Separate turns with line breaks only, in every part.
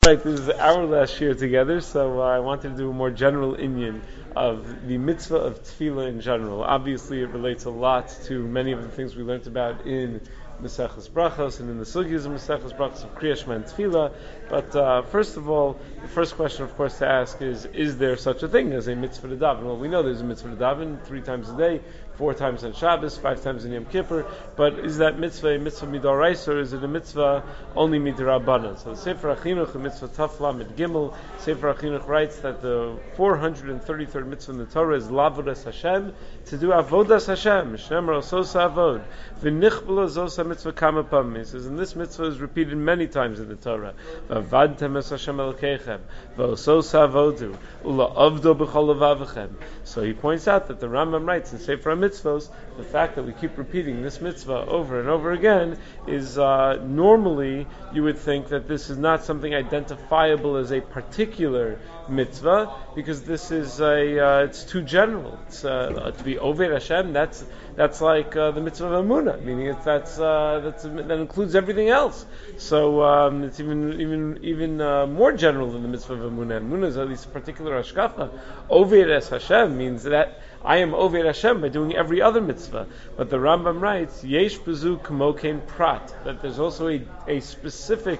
Right, this is our last year together, so I wanted to do a more general inyan of the mitzvah of tefillah in general. Obviously, it relates a lot to many of the things we learned about in Maseches Brachos and in the sugyas of Maseches Brachos of Kriya Shema and Tefillah. But first of all, the first question, of course, to ask is there such a thing as a mitzvah to daven? Well, we know there's a mitzvah to daven 3 times a day, 4 times on Shabbos, 5 times in Yom Kippur. But is that mitzvah a mitzvah midaraisa, or is it a mitzvah only midrabanan? So the Sefer HaChinuch, the mitzvah Taf Lamed Gimel, Sefer HaChinuch writes that the 433rd mitzvah in the Torah is Lavodas Hashem, to do Avodas Hashem, Shnemar Ososa Avod, V'nichbala Zosa mitzvah Kama Pam. He says, and this mitzvah is repeated many times in the Torah. V'avadtem es Hashem Elokeichem, V'ososa Avodu, Ula Avdo B'chol Avavechem. So he points out that the Rambam writes in Sefer HaMitzvos, the fact that we keep repeating this mitzvah over and over again is normally you would think that this is not something identifiable as a particular mitzvah, because this is it's too general. It's to be Oved Hashem. That's like the mitzvah of Emunah, meaning that includes everything else. So it's even more general than the mitzvah of Emunah. Emunah is at least a particular hashkafa. Oved es Hashem means that I am Oved Hashem by doing every other mitzvah. But the Rambam writes, Yesh bezu k'mokein prat, that there's also a specific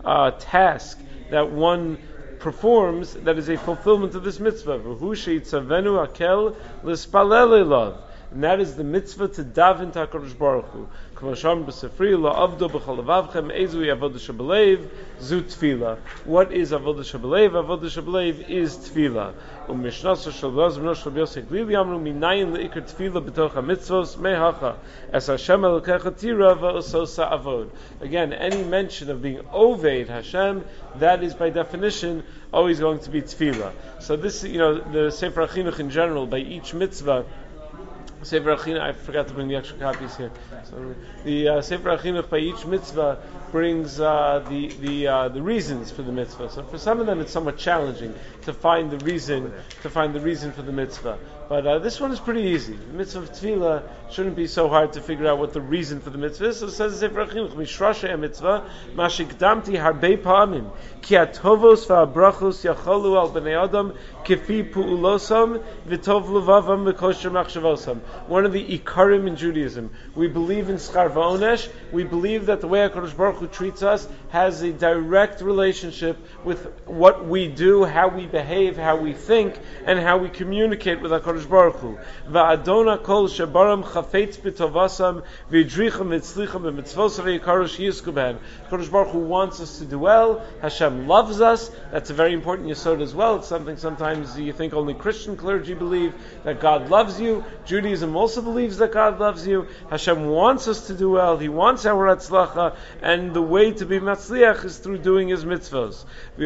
task that one performs that is a fulfillment of this mitzvah. V'hu sheitzavenu akel l'spalel elav. And that is the mitzvah to daven to HaKadosh Baruch Hu. K'masham b'sefri la'avdo b'chol avavchem ezu avodah shebelev zu tefillah. What is avodah shebelev? Avodah shebelev is tefillah. U'mishnasa shel Baz b'no shel Yosef Glili amru minayin le'ikar tefillah b'toch ha-mitzvos mehacha es Hashem elokecha tira v'ososa avod. Again, any mention of being Oved Hashem, that is by definition always going to be tefillah. So this, the Sefer HaChinuch in general, by each mitzvah, Sefer HaChinuch, I forgot to bring the extra copies here. So the Sefer HaChinuch by each mitzvah brings the reasons for the mitzvah. So for some of them, it's somewhat challenging to find the reason for the mitzvah. But this one is pretty easy. The mitzvah of tefillah shouldn't be so hard to figure out what the reason for the mitzvah is. So it says in Sefer HaChinuch, Mishrasha mitzvah, Mashikdamti harbe pa'amim, ki atovos va'abrachos yacholu al b'nei adam, kifi pu'ulosam, v'tov levavam v'kosher machshavosam. One of the ikarim in Judaism. We believe in schar va'onesh. We believe that the way HaKadosh Baruch Hu treats us has a direct relationship with what we do, how we behave, how we think, and how we communicate with HaKadosh Baruch Hu. Va'adona kol shebaram chafetz b'tovasam v'idricham v'tzlicham v'mitzvos v'yikarosh yisku b'hem. HaKadosh Baruch Hu wants us to do well. Hashem loves us. That's a very important yesod as well. It's something sometimes you think only Christian clergy believe, that God loves you. Judaism also believes that God loves you. Hashem wants us to do well. He wants our atzlacha, and the way to be matzliach is through doing His mitzvos.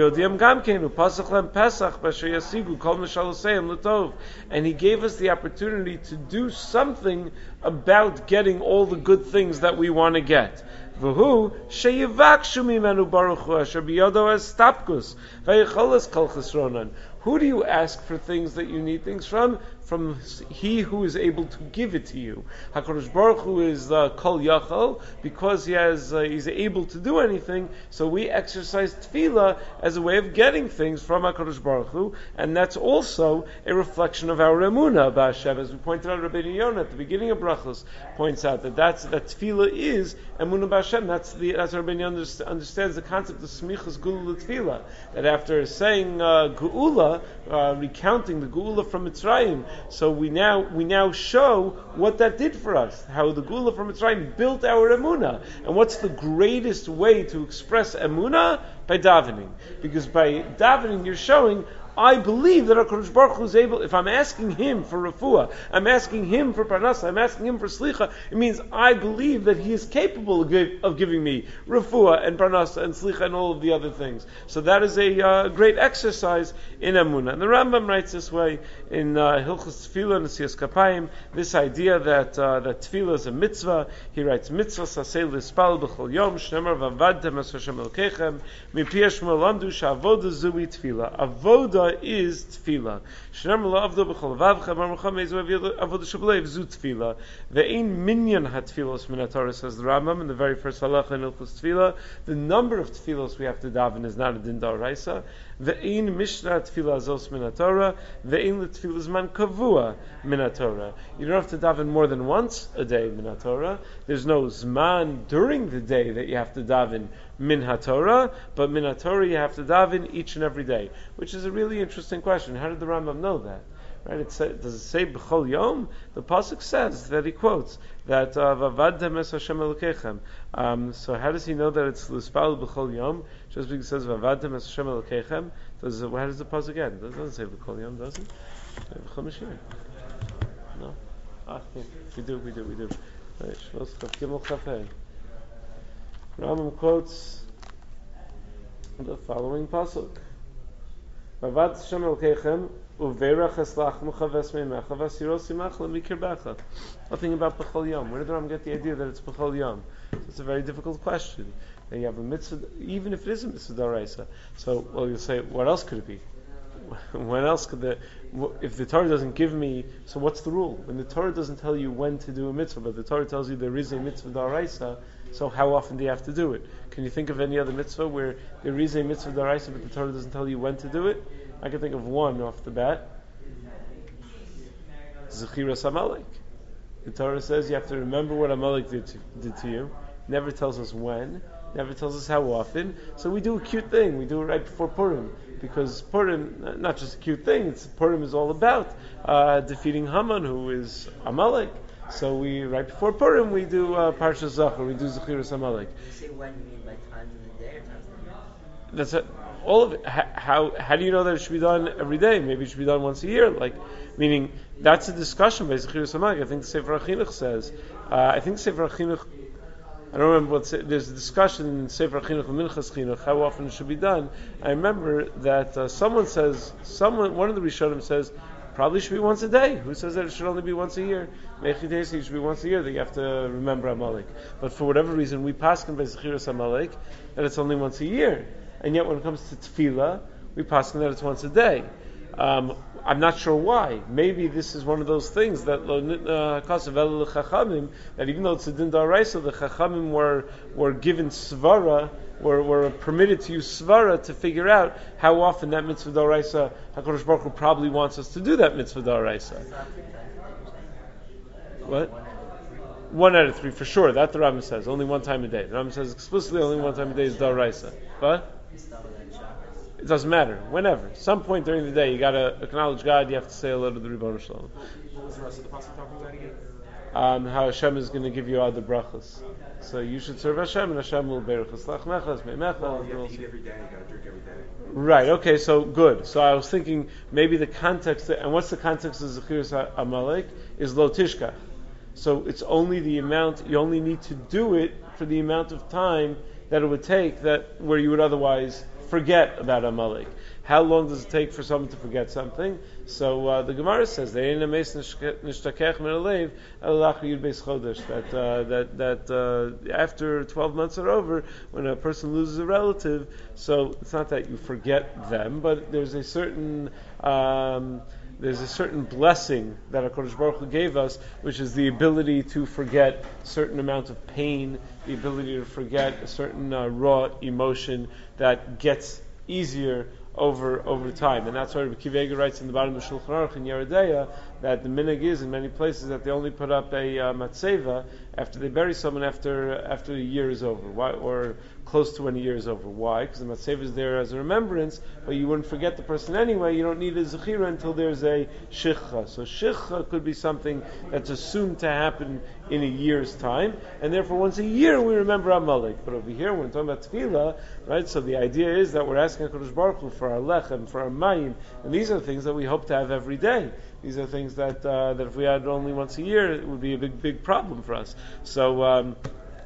And He gave us the opportunity to do something about getting all the good things that we want to get. V'hu sheyivakshu mimenu baruch hu asher biyado es tapkus v'yicholas kol chesronan. Who do you ask for things that you need things from? From He who is able to give it to you. HaKadosh Baruch Hu is Kol Yachal, because He's able to do anything, so we exercise tefillah as a way of getting things from HaKadosh Baruch Hu, and that's also a reflection of our emunah b'Hashem. As we pointed out, Rabbeinu Yonah at the beginning of Brachos points out that tefillah is emunah b'Hashem. That's what Rabbeinu Yonah understands the concept of smichas geula tefillah. That after saying geula, recounting the geula from Mitzrayim, so we now show what that did for us, how the geula from Mitzrayim built our emunah. And what's the greatest way to express emunah? By davening. Because by davening you're showing, I believe that HaKadosh Baruch Hu is able. If I'm asking Him for refuah, I'm asking Him for parnasa, I'm asking Him for slicha, it means I believe that He is capable of giving me refuah and parnasa and slicha and all of the other things. So that is a great exercise in emunah. And the Rambam writes this way in Hilchos Tefillah and Siyas Kapayim, this idea that tefillah is a mitzvah. He writes, mitzvah sasei lispal b'chol yom shnemar v'avadtem es Hashem elkeichem mipi shmo lamdu sha'avoda zui tefillah. Avoda avoda is tefillah. Shnam la avdo b'chol vavcha marmucha mezu avoda shableiv zu tefillah. Ve'ein minyan hatfilos min haTorah, says the Rambam in the very first halacha in Hilchos Tefillah. The number of tefillos we have to daven is not a din d'oraisa. Ve'ein mishna tefillah zos min haTorah. Ve'ein l'tefillah zman kavua min haTorah. You don't have to daven more than once a day min haTorah. There's no zman during the day that you have to daven min haTorah, but min haTorah you have to daven each and every day, which is a really interesting question. How did the Rambam know that? Right? Does it say b'chol yom? The pasuk says that he quotes that vavadtem es Hashem Elokechem. So how does he know that it's l'spal b'chol yom? Just because it says vavadtem es Hashem Elokechem. How does the pasuk end? It doesn't say b'chol yom, does it? B'chol Mashiach. No. We do. Right, Shlos Chaf Gimel Chaf Hey. Rambam quotes the following pasuk: "Vavad Hashem Elokechem uverach eslach muchaves meimecha v'asiros imach lemikirbecha." Nothing about b'chol yom. Where did the Rambam get the idea that it's b'chol yom? It's a very difficult question. And you have a mitzvah, even if it is a mitzvah d'oraisa. So, well, you'll say, what else could it be? When else could if the Torah doesn't give me, so what's the rule? When the Torah doesn't tell you when to do a mitzvah, but the Torah tells you there is a mitzvah d'oraisa, so how often do you have to do it? Can you think of any other mitzvah where there is a mitzvah d'oraisa, but the Torah doesn't tell you when to do it? I can think of one off the bat. Zechiras Amalek. The Torah says you have to remember what Amalek did to you. Never tells us when. Never tells us how often. So we do a cute thing. We do it right before Purim. Because Purim, not just a cute thing, Purim is all about defeating Haman, who is Amalek. So right before Purim, we do Parshas Zachor, we do Zechiras Amalek.
You say when, you mean by times in the day or times in the night?
That's it. All of it. How do you know that it should be done every day? Maybe it should be done once a year. Meaning, that's a discussion by Zechiras Amalek. I think the Sefer HaChinuch says. I think Sefer HaChinuch, I don't remember there's a discussion in Sefer HaChinuch and Minchas Chinuch, how often it should be done. I remember that one of the Rishonim says, probably should be once a day. Who says that it should only be once a year? Mechidesi, it should be once a year that you have to remember Amalek. But for whatever reason, we paskin by Zechiras Amalek that it's only once a year. And yet when it comes to Tefillah, we paskin that it's once a day. I'm not sure why. Maybe this is one of those things that that even though it's a din d'oraisa, the Chachamim were given svara, were permitted to use svara to figure out how often that mitzvah d'oraisa, HaKadosh Baruch Hu probably wants us to do that mitzvah d'oraisa. What? 1 out of 3 for sure. That the Rambam says. Only one time a day. The Rambam says explicitly only one time a day is d'oraisa. But it doesn't matter. Whenever. Some point during the day, you got to acknowledge God. You have to say hello to the Ribono Shalom.
What's the rest of the pasuk talking about again?
How Hashem is going to give you other brachas. So you should serve Hashem, and Hashem will bear chesach mechas, meimecha.
Well, you have to eat every day. You got to drink every day.
Right. Okay. So good. So I was thinking maybe the context, and what's the context of Zechiras Amalek is lo tishkach. So it's only the amount. You only need to do it for the amount of time that it would take where you would otherwise forget about Amalek. How long does it take for someone to forget something? So the Gemara says that after 12 months are over, when a person loses a relative, so it's not that you forget them, but there's a certain blessing that HaKadosh Baruch Hu gave us, which is the ability to forget a certain amount of pain, the ability to forget a certain raw emotion that gets easier over time. And that's why Rabbi Akiva Eiger writes in the bottom of Shulchan Aruch in Yeredeya that the minhag is in many places that they only put up a matzeva after they bury someone after a year is over. Why? Or close to when a year is over. Why? Because the matzeva is there as a remembrance, but you wouldn't forget the person anyway. You don't need a zechira until there's a shichcha. So shichcha could be something that's assumed to happen in a year's time, and therefore once a year we remember Amalek. But over here, when we're talking about tefillah, right? So the idea is that we're asking HaKadosh Baruch Hu for our lechem, for our mayim, and these are things that we hope to have every day. These are things that if we had only once a year, it would be a big problem for us. So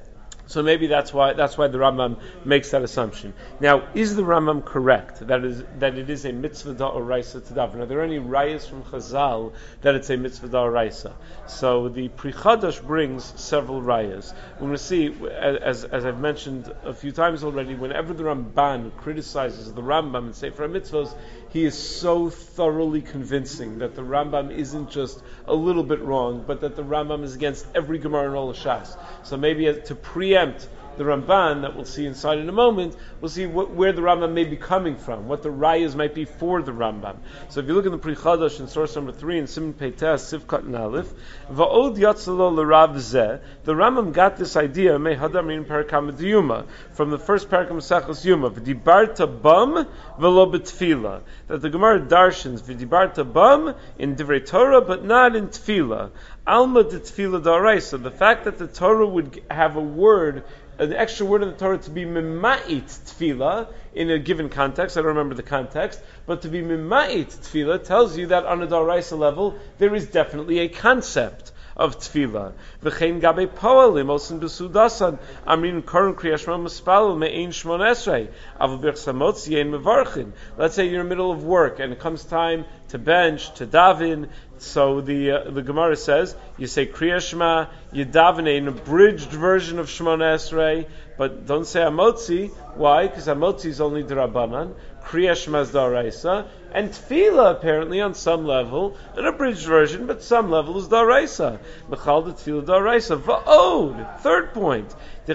So maybe that's why the Rambam makes that assumption. Now, is the Rambam correct that it is a mitzvah da'oraisa to daven? Are there any rayas from Chazal that it's a mitzvah da'oraisa? So the Pri Chadash brings several rayas. We're going to see, as I've mentioned a few times already, whenever the Ramban criticizes the Rambam in Sefer HaMitzvos, he is so thoroughly convincing that the Rambam isn't just a little bit wrong, but that the Rambam is against every Gemara in all of Shas. So maybe to preempt the Ramban that we'll see inside in a moment, we'll see where the Rambam may be coming from, what the rayas might be for the Rambam. So if you look in the Pri Chadash in source number 3 in Siman Peites Sivkat and Aleph, Va'od Yatzalo l'Rav Zeh, the Rambam got this idea Mei Hadamin Parakam Diyuma from the first Parakam Sachas Yuma V'dibarta bam v'lo b'tfila, that the Gemara darshans V'dibarta bam in Divrei Torah but not in Tfila. Alma de Tfila da'oraisa, the fact that the Torah would have a word, an extra word in the Torah to be mima'it tefillah in a given context. I don't remember the context, but to be mima'it tefillah tells you that on a daraisa level there is definitely a concept of tefillah. V'chein gabe poalim osin b'sudasan amrin koron kriya shema mispalel me'ein shmon esrei avu b'chsamotz yein mevarchin. Let's say you're in the middle of work and it comes time to bench, to daven. So the Gemara says, you say Kriya Shema, you daven an abridged version of Shemona Esrei, but don't say Amotzi. Why? Because Amotzi is only D'Rabbanan, Kriya Shema is D'Oraisa, and Tefillah apparently on some level, an abridged version, but some level is D'Oraisa. Mechal de Tefillah D'Oraisa. Va'od, third point. We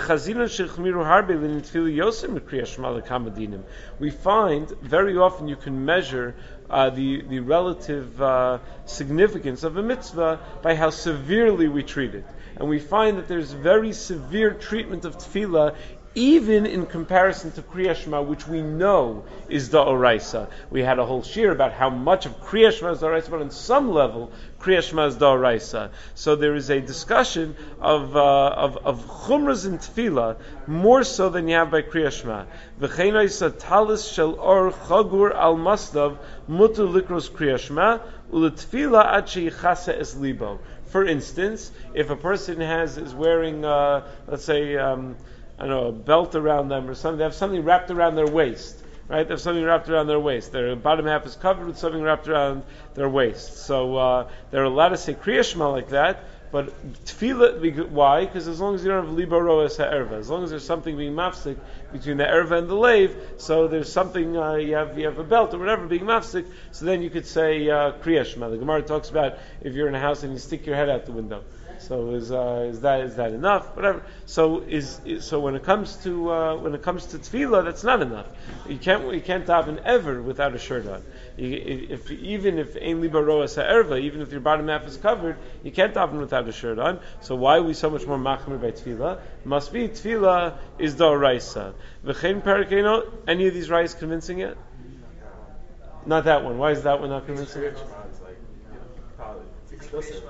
find very often you can measure the relative significance of a mitzvah by how severely we treat it. And we find that there's very severe treatment of tefillah even in comparison to Kriya Shema, which we know is Da'oraisa. We had a whole shir about how much of Kriya Shema is Da'oraisa, but on some level, Kriya Shema is Da'oraisa. So there is a discussion of Chumras in Tefillah, more so than you have by Kriya Shema. V'cheinaisa talis shel or chagur al masdav mutu likros Kriya Shema, u'letefillah ad sheyichasa es libo. For instance, if a person is wearing, let's say, I don't know, a belt around them or something. They have something wrapped around their waist, right? They have something wrapped around their waist. Their bottom half is covered with something wrapped around their waist. So they're allowed to say Kriya Shema like that, but tefillah, why? Because as long as you don't have libo roas ha'erva, as long as there's something being mafsik between the erva and the lave, so there's something, you have a belt or whatever being mafsik, so then you could say Kriya Shema. The Gemara talks about if you're in a house and you stick your head out the window. So is that enough? Whatever. So so when it comes to tefillah, that's not enough. You can't daven ever without a shirt on. Even if ein liba roas ha'erva, even if your bottom half is covered, you can't daven without a shirt on. So why are we so much more machmir by tefillah? Must be tefillah is da'oraisa. V'chein parakeno. Any of these rayas convincing yet? Not that one. Why is that one not convincing?
It's explicit.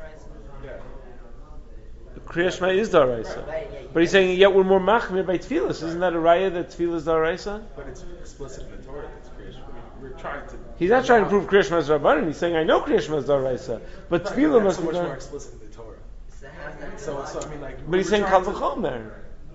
Kriya Shema is Da'oraisa. But he's saying, yet we're more machmir by tefillah. Isn't that a raya that tefillah is Da'oraisa?
But it's explicit in the Torah. It's Kriya Shema. We're trying to...
He's not trying to prove Kriya Shema is Rabbanan. He's saying, I know Kriya Shema is Da'oraisa. But tefillah must
so
be
much more explicit in the Torah. So I mean, like...
But he's saying Kal V'chomer.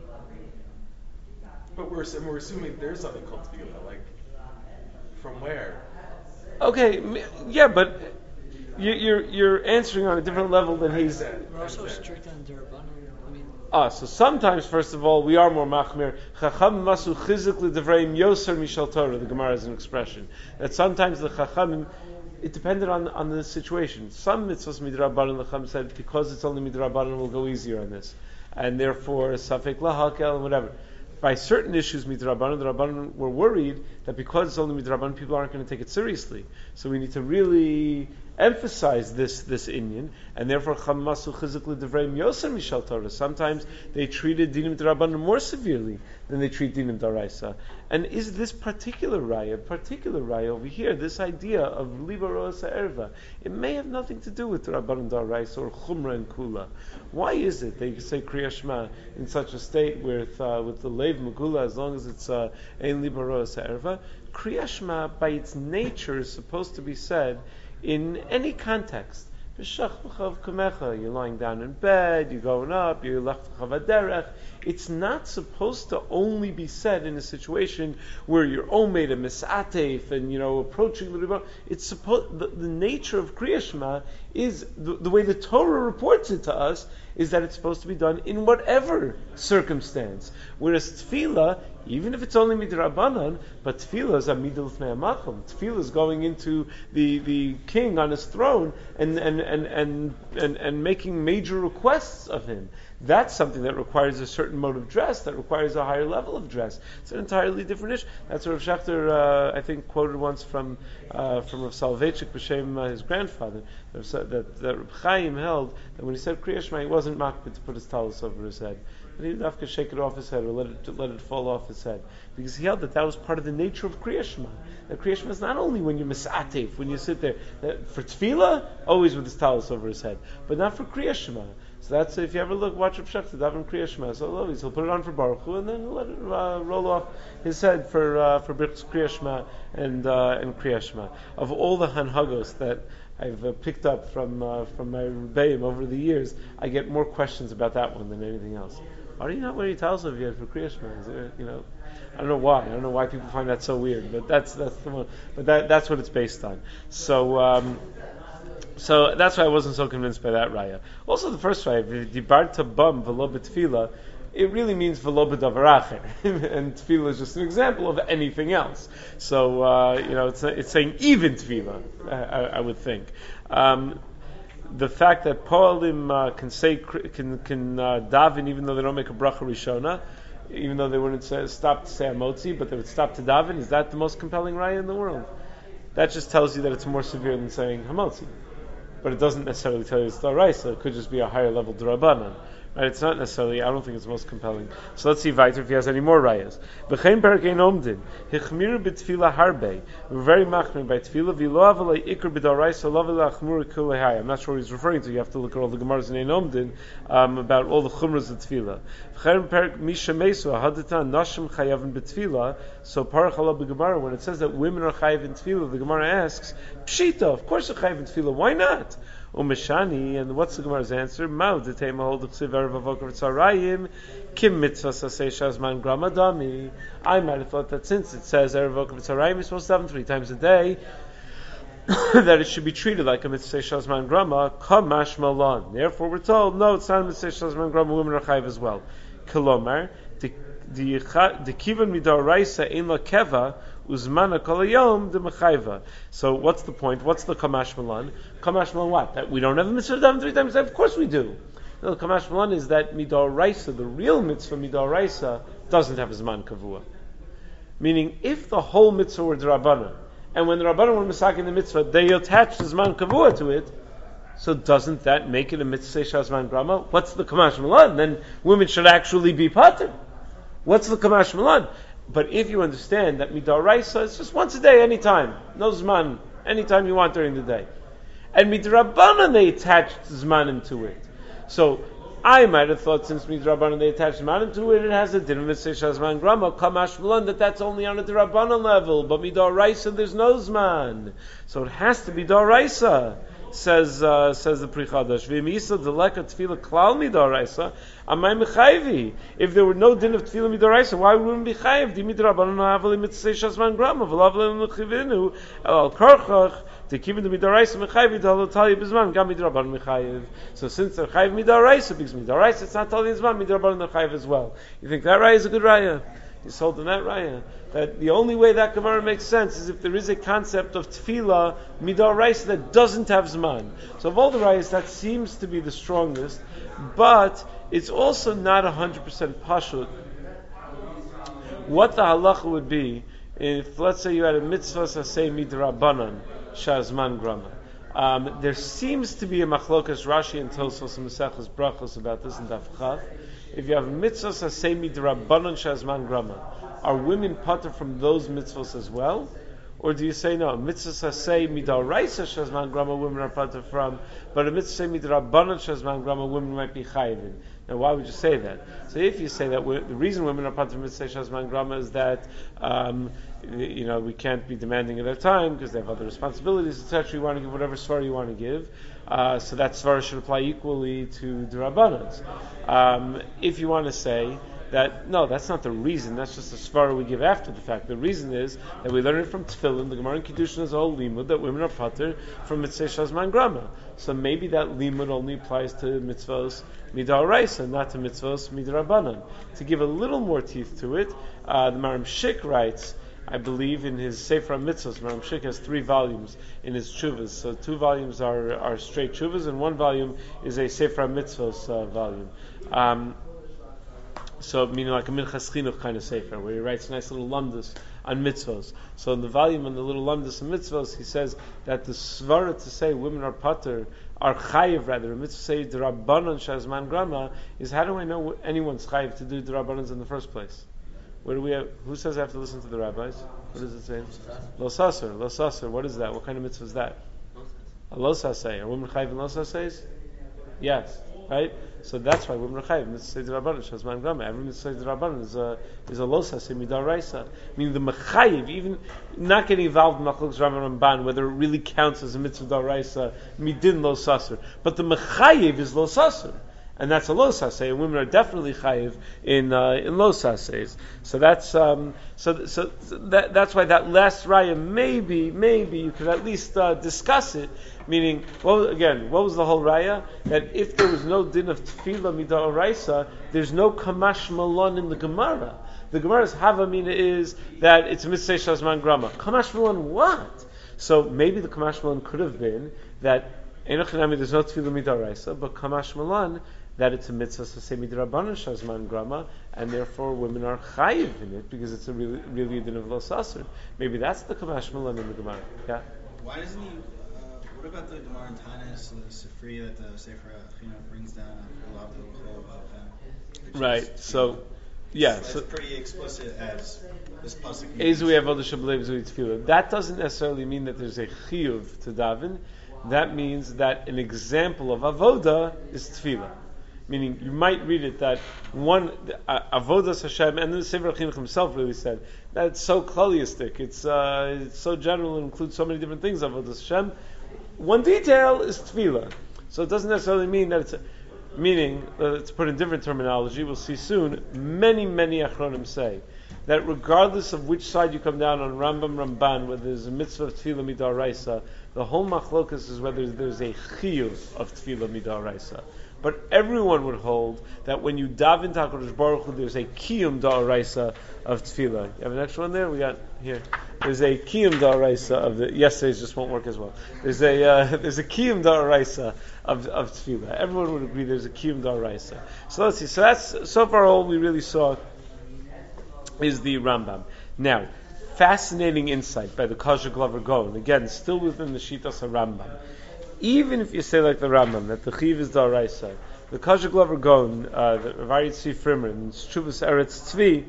But we're assuming there's something called tefillah. Like, from where?
Okay, yeah, but... You're answering on a different level than he's...
We're also strict on Durabanan.
So sometimes, first of all, we are more machmir. Chacham masu chizik l'devreim yoser mishal Torah. The Gemara has an expression that sometimes the chachamim, it depended on the situation. Some mitzvahs midrabanan, the chacham said, because it's only midrabanan, we'll go easier on this, and therefore safek lahakel and whatever. By certain issues, midrabanan, the Rabbanan were worried that because it's only midrabanan, people aren't going to take it seriously. So we need to really emphasize this inyan, and therefore chammasu chizik l'devreim yoser mishal Torah. Sometimes they treated dinim d'Rabbanan more severely than they treat dinim d'Oraisa. And is this particular raya over here, this idea of liba roas ha'erva, it may have nothing to do with Rabbanan d'Oraisa or chumra and kula. Why is it they say Kriya Shema in such a state with the leiv megula, as long as it's ein liba roas ha'erva? Kriya Shema by its nature is supposed to be said in any context. You're lying down in bed, you're going up, you're left derech. it's not supposed to only be said in a situation where you're omed and misatef and approaching the Rebbe. It's supposed the nature of Kriya Shema is the way the Torah reports it to us is that it's supposed to be done in whatever circumstance. Whereas tefillah, even if it's only midrabanan, but tefillah is a midul fnei hamacham. Tefillah is going into the king on his throne and making major requests of him. That's something that requires a certain mode of dress, that requires a higher level of dress. It's an entirely different issue. That's what Rav Shechter, I think, quoted once from Rav Soloveitchik b'shem his grandfather, that Rav Chaim held that when he said Kriya Shema, he wasn't makbid to put his talus over his head. But he would have to shake it off his head or let it fall off his head. Because he held that was part of the nature of Kriya Shema. That Kriya Shema is not only when you're misatef, when you sit there. For tefillah, always with his talus over his head. But not for Kriya Shema. So that's, if you ever watch Rav Shechter, daven Kriya Shema. So he'll put it on for Baruch Hu, and then he'll let it roll off his head for Birchas Kriya Shema and Kriya Shema. Of all the hanhagos that I've picked up from my rebbeim over the years, I get more questions about that one than anything else. Why do you not wear your talus over your head for Kriya Shema? I don't know why. I don't know why people find that so weird, but that's the one. But that's what it's based on. So that's why I wasn't so convinced by that raya. Also, the first raya, dibarta bam v'lo b'tefila, it really means v'lo b'davar acher, and tefillah is just an example of anything else. So it's saying even tefillah, I would think. The fact that poalim can daven even though they don't make a bracha rishona, even though they wouldn't stop to say amotzi, but they would stop to daven, is that the most compelling raya in the world? That just tells you that it's more severe than saying hamotzi. But it doesn't necessarily tell you it's d'oraisa. It could just be a higher level d'rabanan. Right? It's not necessarily, I don't think it's most compelling. So let's see Viter if he has any more rayas. B'chein perek ein omdin. Hichmiru b'tfila harbe. We're very machmir by tfila. V'lo avalei ikr b'doraisa lo v'lachmur kulehai. I'm not sure what he's referring to. You have to look at all the Gemaras in ein omdin about all the chumras of tfila. B'chein perek misha mesu ahadatan nashim chayavin b'tfila. So parach Allah b'Gemara, when it says that women are chayav in tfila, the Gemara asks, pshita, of course they're chayav in tfila. Why not? Umeshani, and what's the Gemara's answer? Ma'u d'tema hold d'chsiv erev avoker v'tzarayim kim mitzvah sasei shazman gramadami. I might have thought that since it says erev avoker v'tzarayim, you're supposed to have 3 times a day, that it should be treated like a mitzvah shazman grama kamash malan. Therefore, we're told no, it's not a mitzvah shazman grama. Women are chayiv as well. Kolomar the kivan midaraisa ein la keva. Uzmana kolayom de mechayva. So what's the point? What's the kamash malan? Kamash malan what? That we don't have a mitzvah daven 3 times a day? Of course we do. No, the kamash malan is that midaraisa, the real mitzvah midaraisa, doesn't have a zman kavua. Meaning, if the whole mitzvah were d'rabbanan, and when the rabbanan were misakin the mitzvah, they attached the zman kavua to it, so doesn't that make it a mitzvah shazman grama? What's the kamash malan? Then women should actually be pater. What's the kamash malan? But if you understand that midaraisa is just once a day, anytime, no zman, anytime you want during the day, and midrabanan they attached zmanim to it. So I might have thought since midrabanan they attached zmanim to it, it has a din of mitzvah shazman grama kamash malan that's only on a drabanan level. But midaraisa there's no zman, so it has to be daraisa. Says the Pri Chadash. V'imisa deleka tefila klal midaraisa. Amay mechayvi. If there were no din of tefila midaraisa, why would we be chayv? Di midrabanan havali mitzvah shazman grama v'lavli mechivinu al karchach tekivin the midaraisa mechayvi d'halotali b'zman gam midrabanan mechayiv. So since they're chayv midaraisa, because midaraisa it's not tali b'zman, midrabanan mechayiv as well. You think that raya is a good raya? You sold in that raya. That the only way that Gemara makes sense is if there is a concept of tefillah midaraisa that doesn't have zman. So of all the rayas, that seems to be the strongest, but it's also not 100% pashut. What the halacha would be if, let's say, you had a mitzvah sasei midrabanan shazman grama. There seems to be a machlokas Rashi and Tosfos and Maseches Brachos about this in Daf Chav. If you have mitzvahs asay midrabanan shazman grama, are women pater from those mitzvahs as well? Or do you say no, mitzvahs asay midaraisa shazman grama women are pater from, but a mitzvah midrabanan shazman grama women might be chayivin? Now why would you say that? So if you say that the reason women are pater from mitzvah shazman grama is that we can't be demanding of their time because they have other responsibilities, etc. You want to give whatever svara you want to give. So that svara should apply equally to the rabbanans. If you want to say that's not the reason. That's just a svara we give after the fact. The reason is that we learn it from Tefillin. The Gemara in Kiddushin is all limud that women are pater from mitzvah shazman grama. So maybe that limud only applies to mitzvahs midaraisa, not to mitzvahs midarabanan. To give a little more teeth to it, the Maram Shik writes, I believe in his Sefer HaMitzvos, Maram Shik has 3 volumes in his Tshuvas. So 2 volumes are straight Tshuvas, and 1 volume is a Sefer HaMitzvos volume. So meaning like a Minchas Chinuch kind of Sefer, where he writes nice little lamdas on mitzvos. So in the volume on the little lamdas on mitzvos, he says that the svara to say women are pater, are chayiv rather, a mitzvah say d'rabbanan shazman grama, is how do I know anyone's chayiv to do d'rabbanans in the first place? Where do we have, who says I have to listen to the rabbis? What does it say? Lo sasser. What is that? What kind of mitzvah is that? A lo saseh. Are women chayiv in lo sasehs? Yes. Right? So that's why women are chayiv. Mitzvah say d'rabbanan shazman grama. Every mitzvah say d'rabbanan is a lo saseh midaraisa. Meaning the mechayiv, even not getting involved in machlokes Rav and Ramban, whether it really counts as a mitzvah d'araisa midin lo sasser. But the mechayiv is lo sasser. And that's a lo saseh, and women are definitely chayiv in lo sasehs. So that's that's why that last raya maybe you could at least discuss it. Meaning, what was the whole raya? That if there was no din of tefillah midaraisa, there's no kamash malon in the Gemara. The Gemara's havamina is that it's mitzvah shazman grama. Kamash malon what? So maybe the kamash malon could have been that there's no tefillah midaraisa, but kamash malon that it's a mitzvah to say midrabanan shazman grama, and therefore women are chayiv in it because it's a really a din of lo sasser. Maybe that's the kamash malan in the Gemara. Yeah.
Why doesn't he? What about the Gemara in Tanis and the Sifri that the Sefer Chinuch brings down?
Right. So, yeah.
It's pretty explicit as this pasuk.
Ezu have other shablev zu tefillah. That doesn't necessarily mean that there's a chiyuv to daven. That means that an example of avoda is tefillah. Meaning, you might read it that one avodas Hashem, and then the Sefer Chinuch himself really said that it's so klaliistic, it's so general, and includes so many different things. Avodas Hashem. One detail is tefillah, so it doesn't necessarily mean that it's. Meaning, to put in different terminology, we'll see soon. Many achronim say that regardless of which side you come down on, Rambam, Ramban, whether there's a mitzvah of tefillah midaraisa, the whole machlokas is whether there's a chiyuv of tefillah midaraisa. But everyone would hold that when you daven to HaKadosh Baruch Hu, there's a kiyum da'araisa of tefillah. You have an extra one there? We got here. There's a kiyum da'araisa of the. Yesterday's just won't work as well. There's a kiyum da'araisa of tefillah. Everyone would agree there's a kiyum da'araisa. So let's see. So that's so far all we really saw is the Rambam. Now, fascinating insight by the Kasher Glover Gaon. Again, still within the Shitas of Rambam. Even if you say like the Rambam, that the Chiv is Da'araisa, the Kasher Glover Gaon, the Ravari Tzvi Frimer, in Shuvas Eretz Tzvi,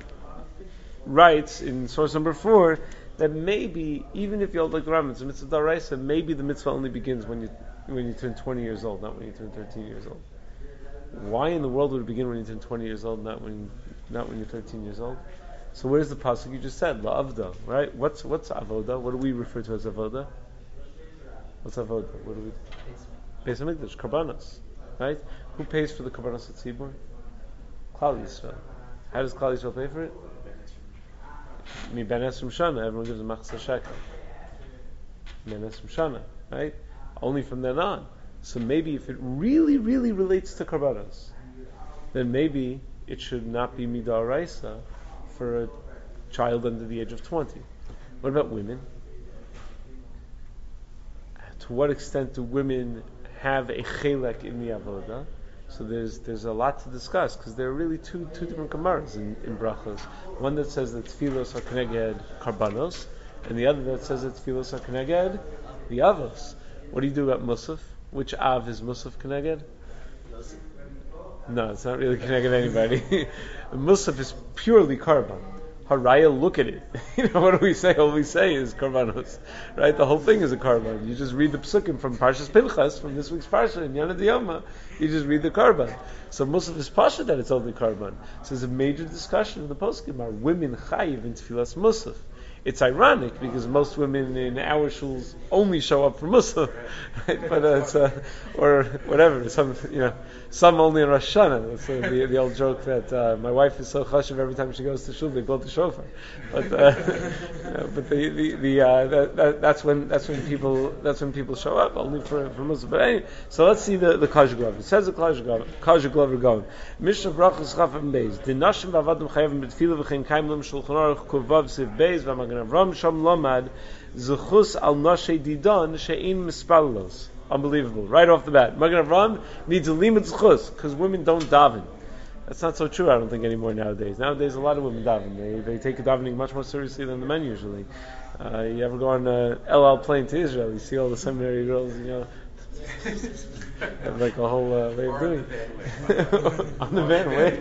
writes in source number 4, that maybe, even if you hold like the Rambam, it's a mitzvah Da'araisa, maybe the mitzvah only begins when you turn 20 years old, not when you turn 13 years old. Why in the world would it begin when you turn 20 years old, not when you're 13 years old? So where's the pasuk you just said? La'avda, right? What's avoda? What do we refer to as avoda? What's avoda? What do we? Beis Hamikdash, karbanos, right? Who pays for the karbanos at Tzibur? Klal Yisrael. How does Klal Yisrael pay for it? Mi ben esrim shana. Everyone gives a machzah shekel. Ben esrim shana, right? Only from then on. So maybe if it really relates to karbanos, then maybe it should not be midaraisa for a child under the age of 20. What about women? To what extent do women have a chelek in the avoda? So there's a lot to discuss because there are really two different gemaras in brachos. One that says that tefillos are keneged karbanos, and the other that says that tefillos are keneged the avos. What do you do about musaf? Which av is musaf keneged? No, it's not really keneged anybody. Musaf is purely karban. Haraya, look at it. What do we say? All we say is karbanos, right? The whole thing is a karban. You just read the psukim from Parshas Pinchas, from this week's parsha in Yana Diyama. You just read the karban. So Musaf is pasha that it's only karban. So there's a major discussion in the poskim: are women chayiv in tefillas Musaf? It's ironic because most women in our shuls only show up for Musaf, right? But it's or whatever. Some only in Rosh Hashanah. That's the old joke that my wife is so chashuv every time she goes to shul they blow the shofar. But that's when people show up only for Musaf. But anyway, so let's see the Kajah Glover. It says the Kajah Glover going. Mishnah Brachos Chafam Beis. The Nashim Vavadim Chayavim B'Tfilah V'Chein Kaim Lem Shulchan Aruch Kuvav Siv Beis V'Magen Avram Sham Lomad Zechus Al Nashe Didon She'in Mispallos. Unbelievable. Right off the bat. Magen Avram needs a limit zechus because women don't daven. That's not so true, I don't think, anymore nowadays. Nowadays, a lot of women daven. They take davening much more seriously than the men usually. You ever go on a El Al plane to Israel, you see all the seminary girls, have like a whole way of doing it. On the van way.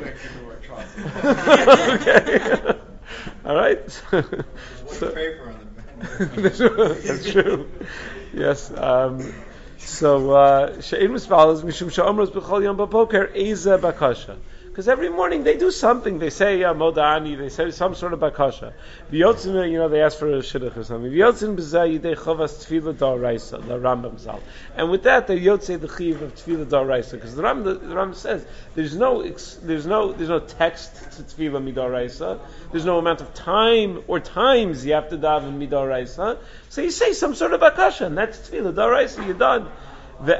Okay. All right.
What to pray for on the van.
That's true. Yes. So she'in mispalas mishum she'omros b'chol yom b'poker eza bakasha. Because every morning they do something. They say moda'ani. They say some sort of bakasha. V'yotzin, they ask for a shidduch or something. V'yotzin b'zeh yidei chavas tefillah da'oraisa, the Rambam Zal. And with that, they yotzei the chiv of tefillah da'oraisa. Because the Rambam says there's no text to tefillah mida'oraisa. There's no amount of time or times you have to daven mida'oraisa. So you say some sort of bakasha, and that's tefillah da'oraisa. You're done. Maybe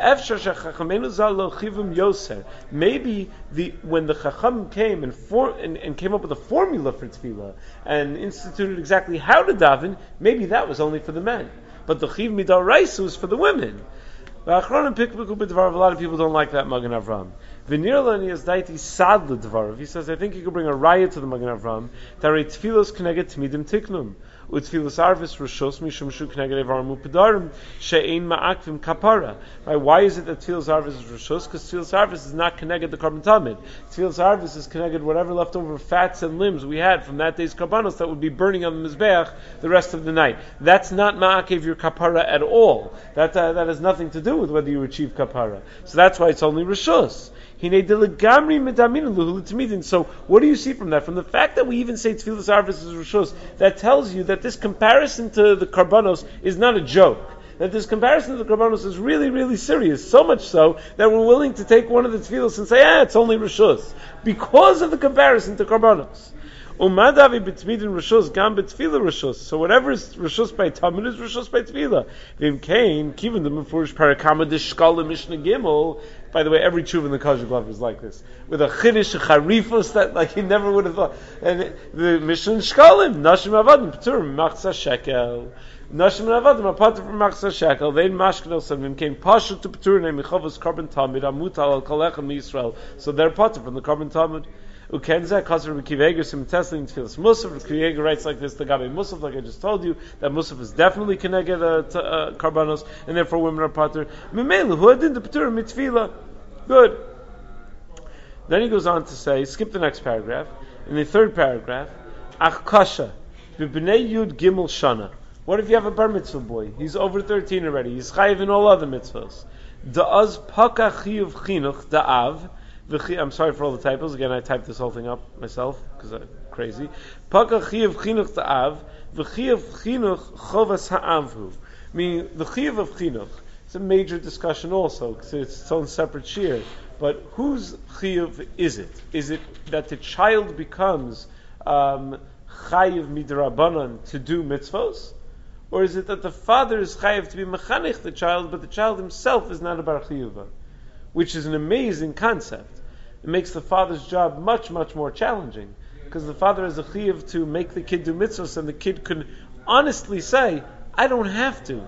when the Chacham came and came up with a formula for tefillah and instituted exactly how to daven, maybe that was only for the men. But the Chiv Midaraisa was for the women. A lot of people don't like that Magen Avram. He says, I think you could bring a raya to the Magen Avram. Tarei tefillos k'neged tmidim tiknum. Utfilas arvis rishos mishum shu k'neged evarim upedarim she'ein ma'akvim kapara. Right? Why is it that tfilas arvis is rishos? Because tfilas arvis is not k'neged the korban tamid. Tfilas arvis is k'neged whatever leftover fats and limbs we had from that day's karbanos that would be burning on the mizbeach the rest of the night. That's not ma'akev your kapara at all. That has nothing to do with whether you achieve kapara. So that's why it's only rishos. So what do you see from that? From the fact that we even say tefillas arvis is rishos, that tells you that this comparison to the karbanos is not a joke. That this comparison to the karbanos is really, really serious. So much so that we're willing to take one of the tefillas and say, it's only rishos, because of the comparison to karbanos. So whatever is rishos by tamid is rishos by tefillah. By the way, every tshuva in the Kajah Glover is like this, with a chiddush, a charifus that like he never would have thought. And the Mishnah Shkalim, Nashim Avadim P'turim Machzah Shekel, Nashim Avadim Apatim from Machzah Shekel. Vein Mashkenel Samim came Pasha to P'turim Michavos Korban Tamid Amutal Al Kalechem Yisrael. So they're patim from the Korban Tamid. Ukenza Kasser B'Kiveger Sim Teslim Tfilas Musaf. Kiveger writes like this: the Gabe Musaf, like I just told you, that Musaf is definitely connected karbanos, and therefore women are pater. Mimelu who did the P'turim Mitfila. Good. Then he goes on to say, skip the next paragraph. In the third paragraph, Ach Kasha B'Bnei Yud Gimel Shana. What if you have a bar mitzvah boy? He's over 13 already. He's chayiv in all other mitzvahs. Da'az Paka Chiyuv Chinuch Da'av. I'm sorry for all the typos. Again, I typed this whole thing up myself because I'm crazy. Paka Chiyuv Chinuch Da'av. V'Chiyuv Chinuch Chovas Ha'avhu. Meaning the Chiyuv of Chinuch. It's a major discussion also because it's its own separate shir. But whose chiyuv is it? Is it that the child becomes chayiv midrabanan to do mitzvos? Or is it that the father is chayiv to be mechanech the child, but the child himself is not a bar chiyuva? Which is an amazing concept. It makes the father's job much, much more challenging. Because the father has a chiyuv to make the kid do mitzvos, and the kid can honestly say, I don't have to.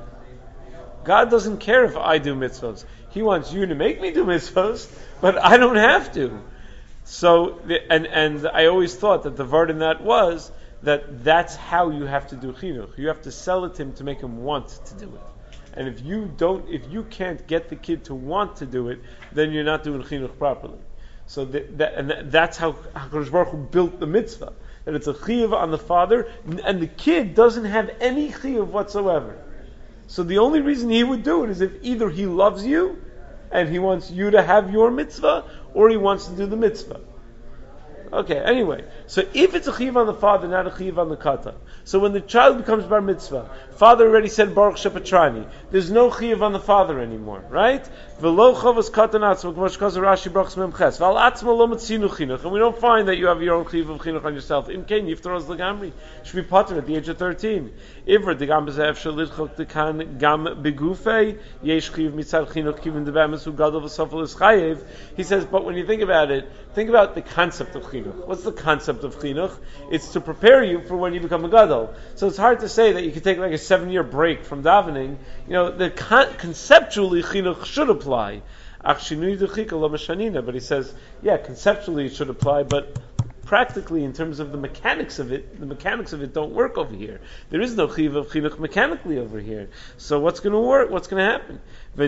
God doesn't care if I do mitzvos. He wants you to make me do mitzvos, but I don't have to. So, and I always thought that the word in that was that that's how you have to do chinuch. You have to sell it to him to make him want to do it. And if you can't get the kid to want to do it, then you're not doing chinuch properly. So that's how HaKadosh Baruch Hu built the mitzvah. That it's a chiyuv on the father, and the kid doesn't have any chiyuv whatsoever. So the only reason he would do it is if either he loves you and he wants you to have your mitzvah, or he wants to do the mitzvah. Okay, anyway, so if it's a chiv on the father, not a chiv on the katan, so when the child becomes bar mitzvah, father already said Baruch Shepatrani, there's no chiv on the father anymore, right? V'lo chavos katan atzma, k'mosh kaza Rashi brachs memches, v'al atzma lo metzinu chinuch, and we don't find that you have your own chiv of chinuch on yourself. In Ken, yiftaros legamri, should be pater at the age of 13. Ivra, the gam bezev shel lidchok dekan gam begufei, yesh chiv mitzad chinuch kivin debamis hu gadol v'sofel is chayev. He says, but when you think about it, think about the concept of chinuch. What's the concept of chinuch? It's to prepare you for when you become a gadol. So it's hard to say that you could take like a 7-year break from davening. Conceptually chinuch should apply. But he says, yeah, conceptually it should apply, but practically, in terms of the mechanics of it don't work over here. There is no chiv of chinuch mechanically over here. So what's going to work? What's going to happen?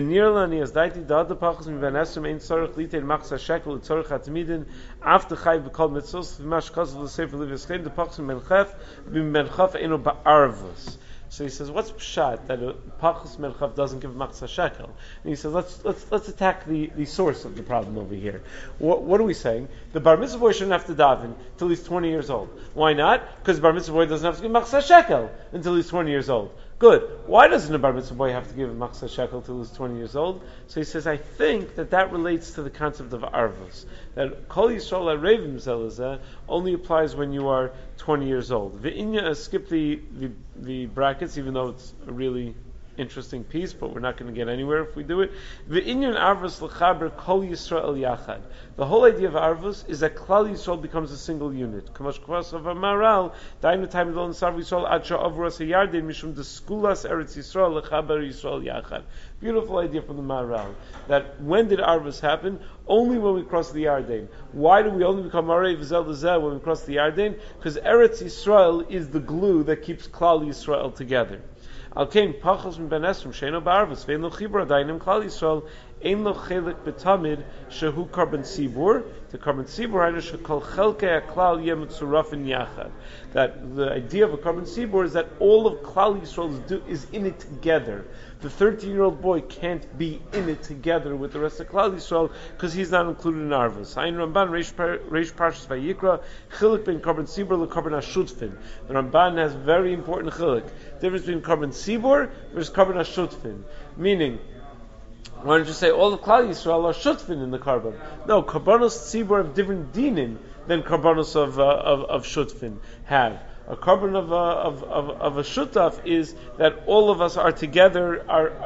So he says, what's pshat that pachas menchav doesn't give machzah shekel? And he says, let's attack the source of the problem over here. What are we saying? The bar mitzvah boy shouldn't have to daven until he's 20 years old. Why not? Because the bar mitzvah boy doesn't have to give machzah shekel until he's 20 years old. Good. Why doesn't a bar mitzvah boy have to give machzah shekel till he's 20 years old? So he says, I think that relates to the concept of arvus. That kol yisrael arevim zelazeh only applies when you are 20 years old. Skip the brackets, even though it's a really interesting piece, but we're not going to get anywhere if we do it. V'inyan arvus l'chaber kol Yisrael yachad. The whole idea of arvus is that Klal Yisrael becomes a single unit. K'mosh k'vas of Maral, dainu time lo n'sar Yisrael ad she'avras ha'yarden mishum deskulas Eretz Yisrael l'chaber Yisrael yachad. Beautiful idea from the Maral. That when did arvus happen? Only when we cross the Yarden. Why do we only become Arei V'zel L'zeh when we cross the Yarden? Because Eretz Yisrael is the glue that keeps Klal Yisrael together. Alkein pachos min ben esrim sheino ba'arvus ve'en lo chibur adainim Klal Yisrael ein lo chelik betamid shehu karban sibur. The karban sibur hainu shekol chelkei haklal yeh mitzurafin yachad. That the idea of a karban sibur is that all of Klal Yisrael is in it together. The 13-year-old boy can't be in it together with the rest of Klal Yisrael because he's not included in arvus. Hain Ramban Reish Parshas Vayikra chilik ben karban sibur le karban hashutfin. The Ramban has very important chilik. Difference between karban sibur versus karban hashutfin. Meaning, why don't you say all of Klal Yisrael are shutfin in the karban? No, karbanos tzibur have different dinim than karbanos of shutfin have. A carbon of a shutaf is that all of us are together,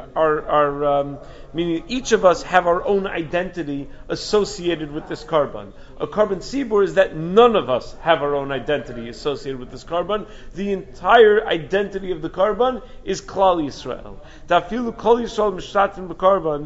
meaning each of us have our own identity associated with this carbon. A carbon sibur is that none of us have our own identity associated with this carbon. The entire identity of the carbon is Klal Yisrael. Tafilu Kol Yisrael mishtatin b'carbon.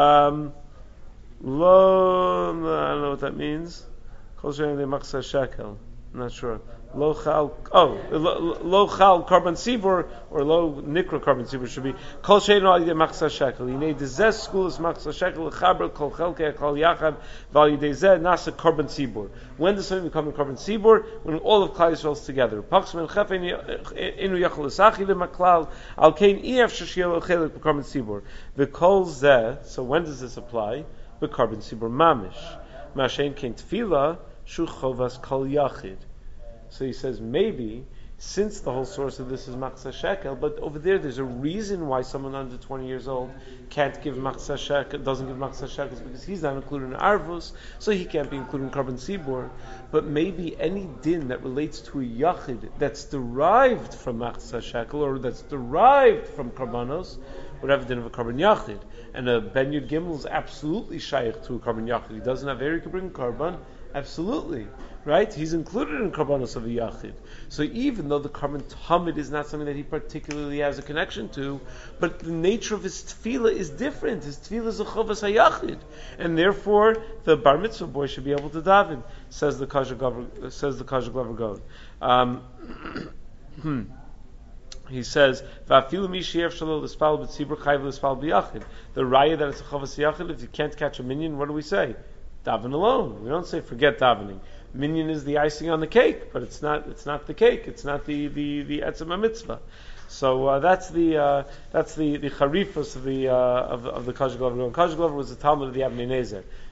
Lo, I don't know what that means. Kol she'en le'machzah shekel. I'm not sure. Lo chal carbon sibur or lo nikra carbon sibur should be kol sheinu al yidei machzah shekel. Yinei dezeh skulas machzah shekel lechaber kol chelkei kol yachad v'al yidei zeh nasa carbon sibur. When does something become a carbon sibur? When all of Klal Yisrael is together. Pachs men chef enu yachol esachi lemaklal al kein ef sheshiyel chelik b'carbon sibur. V'kol zeh. So when does this apply? B'carbon sibur mamish. Mashen kein tefila shu chovas kol yachid. So he says maybe, since the whole source of this is machzah shekel, but over there's a reason why someone under 20 years old can't give machzah shekel, doesn't give machzah shekels, because he's not included in arvus, so he can't be included in carbon sibur. But maybe any din that relates to a yachid that's derived from machzah shekel or that's derived from karbanos would have a din of a carbon yachid. And a ben yud gimel is absolutely shaykh to a carbon yachid. He doesn't have area to bring carbon. Absolutely, right? He's included in karbanos of a yachid. So even though the carbon tamid is not something that he particularly has a connection to, but the nature of his tefillah is different. His tefillah is a chovas hayachid, and therefore the bar mitzvah boy should be able to daven. Says the Kazha Glover God. He says, "Va'afilu mi she'ef shelo l'spal b'tzibur chayv l'spal b'yachid." The raya that it's a chovas yachid. If you can't catch a minyan, what do we say? Daven alone. We don't say forget davening. Minyan is the icing on the cake, but it's not the cake. It's not the etzem mitzvah. So that's the charifus of the Kazha Glover. Kazha Glover was the Talmud of the Avnei Nezer.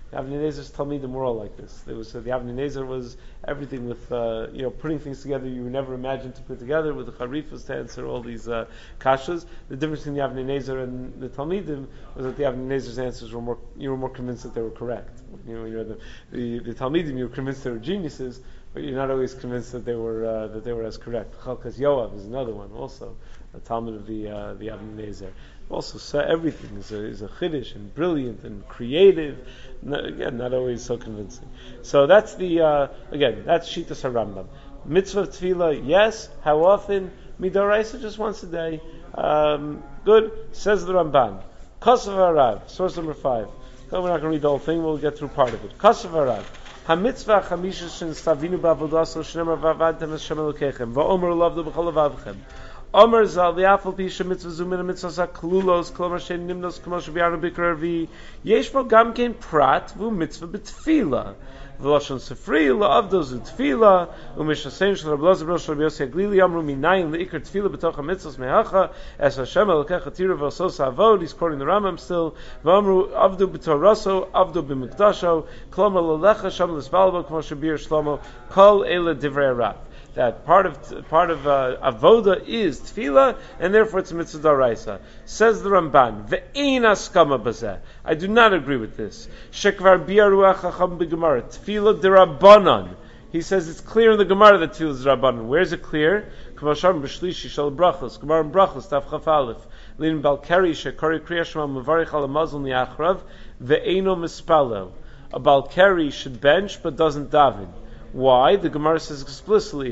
The Avnei Nezer's Talmidim were all like this. There was the Avnei Nezer was everything with putting things together you would never imagine to put together, with the Charifas to answer all these kashas. The difference between the Avnei Nezer and the Talmidim was that the Avnei Nezer's answers were more, you were more convinced that they were correct. When you read the Talmidim, you were convinced they were geniuses, but you're not always convinced that they were as correct. Chalkas Yoav is another one, also a Talmud of the Avnei Nezer. Also, everything is a chiddush and brilliant and creative. Not always so convincing. So that's that's Shitas HaRambam. Mitzvah of Tefillah, yes. How often? Midoraisa, just once a day. Good. Says the Ramban. Kosav Harav, source number 5. We're not going to read the whole thing. We'll get through part of it. Kosav Harav. HaMitzvah chamisha shen stavinu ba'avodaso shneimar va'avadtem Hashem Elokechem va'omer lavdu b'chol avavchem. Omer zal li'afal pisha mitzvah zumin mitzvah zaklulos kolomar shen nimnos k'mo shebiyarnu b'ikrar vi yesh bo gam kein prat v'u mitzvah b'tfila v'loshon sefri la'avdo zu tfila u'mishasein shel Rabbi Elazar b'rosh Rabbi Yossi Aglili amru minayin le'ikar tfila b'toch ha'mitzvahs mehacha es Hashem Elokecha tira v'osos avod. He's quoting the Rambam still. V'amru avdu b'toroso avdu b'mikdasho kolomar l'lecha sham l'sbalbo k'mo shebir shlomo kol ele divrei Rav. That part of avoda is tefillah, and therefore it's a mitzvah daraisa. Says the Ramban, ve'ein askama bazeh. I do not agree with this. Shekvar bi'aruach chacham b'gemara tefillah derabanan. He says it's clear in the Gemara that tefillah is derabanan. Where is it clear? K'vasham b'shlishi shel brachos. Gemara in brachos taf chaf aleph. Lin balkari shekari kriya shema mevarich al mazal niachrav ve'eino mispalel. A balkari should bench but doesn't daven. Why? The Gemara says explicitly,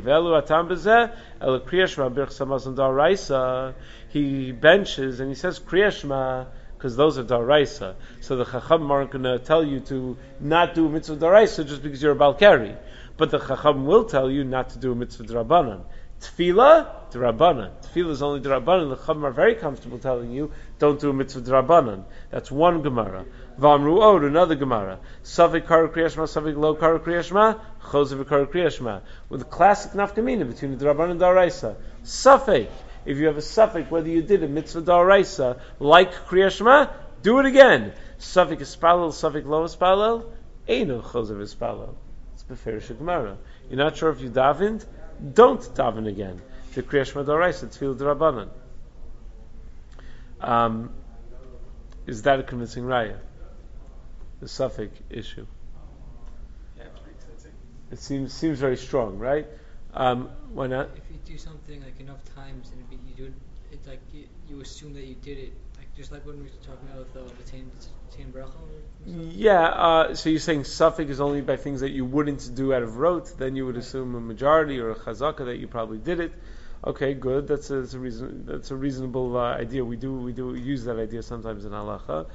he benches and he says Kriyashma because those are Daraisa. So the Chacham aren't going to tell you to not do a mitzvah Daraisa just because you're a Balkari. But the Chacham will tell you not to do a mitzvah Drabanan. Tefillah, Drabanan. Tefillah is only Drabanan. The Chacham are very comfortable telling you, don't do a mitzvah Drabanan. That's one Gemara. V'amru od, another Gemara. Savik kar kriyashma, savik lo kar kriyashma, chosev kar kriyashma. With the classic nafkamina between the Drabanan and Daraisa. Safek. If you have a safek whether you did a mitzvah Daraisa like kriyashma, do it again. Safik ispalel, safik lo ispalel, eino chosev ispalel. It's beferish Gemara. You're not sure if you davened? Don't daven again. The kriyashma Daraisa, tefillah Drabanan. Is that a convincing raya? The Suffolk issue.
Yeah,
it seems very strong, right? Why not?
If you do something like enough times and you do it, it's like you assume that you did it, like just like when we were talking about the Tain Bracha.
Yeah. So you're saying Suffolk is only by things that you wouldn't do out of rote, then you would assume a majority or a chazaka that you probably did it. Okay, good. That's a reasonable idea. We do use that idea sometimes in halacha.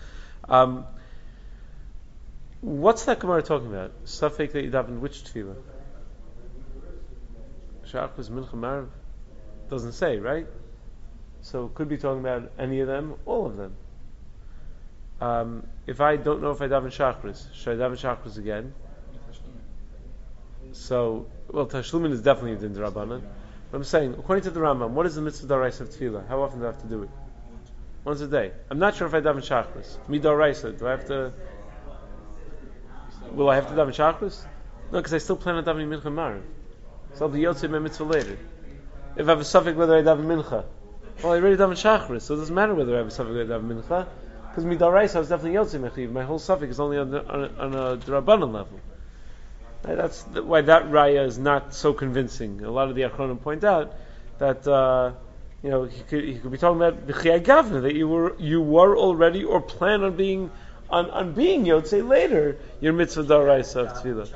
What's that Gemara talking about? Safek that you daven which tefillah? Shachris, Mincha, Marav? Doesn't say, right? So it could be talking about any of them, all of them. If I don't know if I daven Shachris, should I daven Shachris again? So, Tashlumin is definitely a din d'Rabbanan. But I'm saying, according to the Rambam, what is the mitzvah d'oraisa of tefillah? How often do I have to do it? Once a day. I'm not sure if I daven Shachris. Midoraisa, do I have to? Will I have to daven Shachris? No, because I still plan on davening Mincha Marav. So I'll be Yotzei my mitzvah later. If I have a suffix whether I daven Mincha, well, I already daven Shachris, so it doesn't matter whether I have a suffix whether I daven Mincha, because Midoraisa I was definitely Yotzei Mechiv. My whole suffix is only on a D'Rabbanan level. That's why that raya is not so convincing. A lot of the Achronim point out that he could be talking about b'chiyai gavna, that you were already or plan on being Yotzei later your mitzvah d'oraisa of tefillah.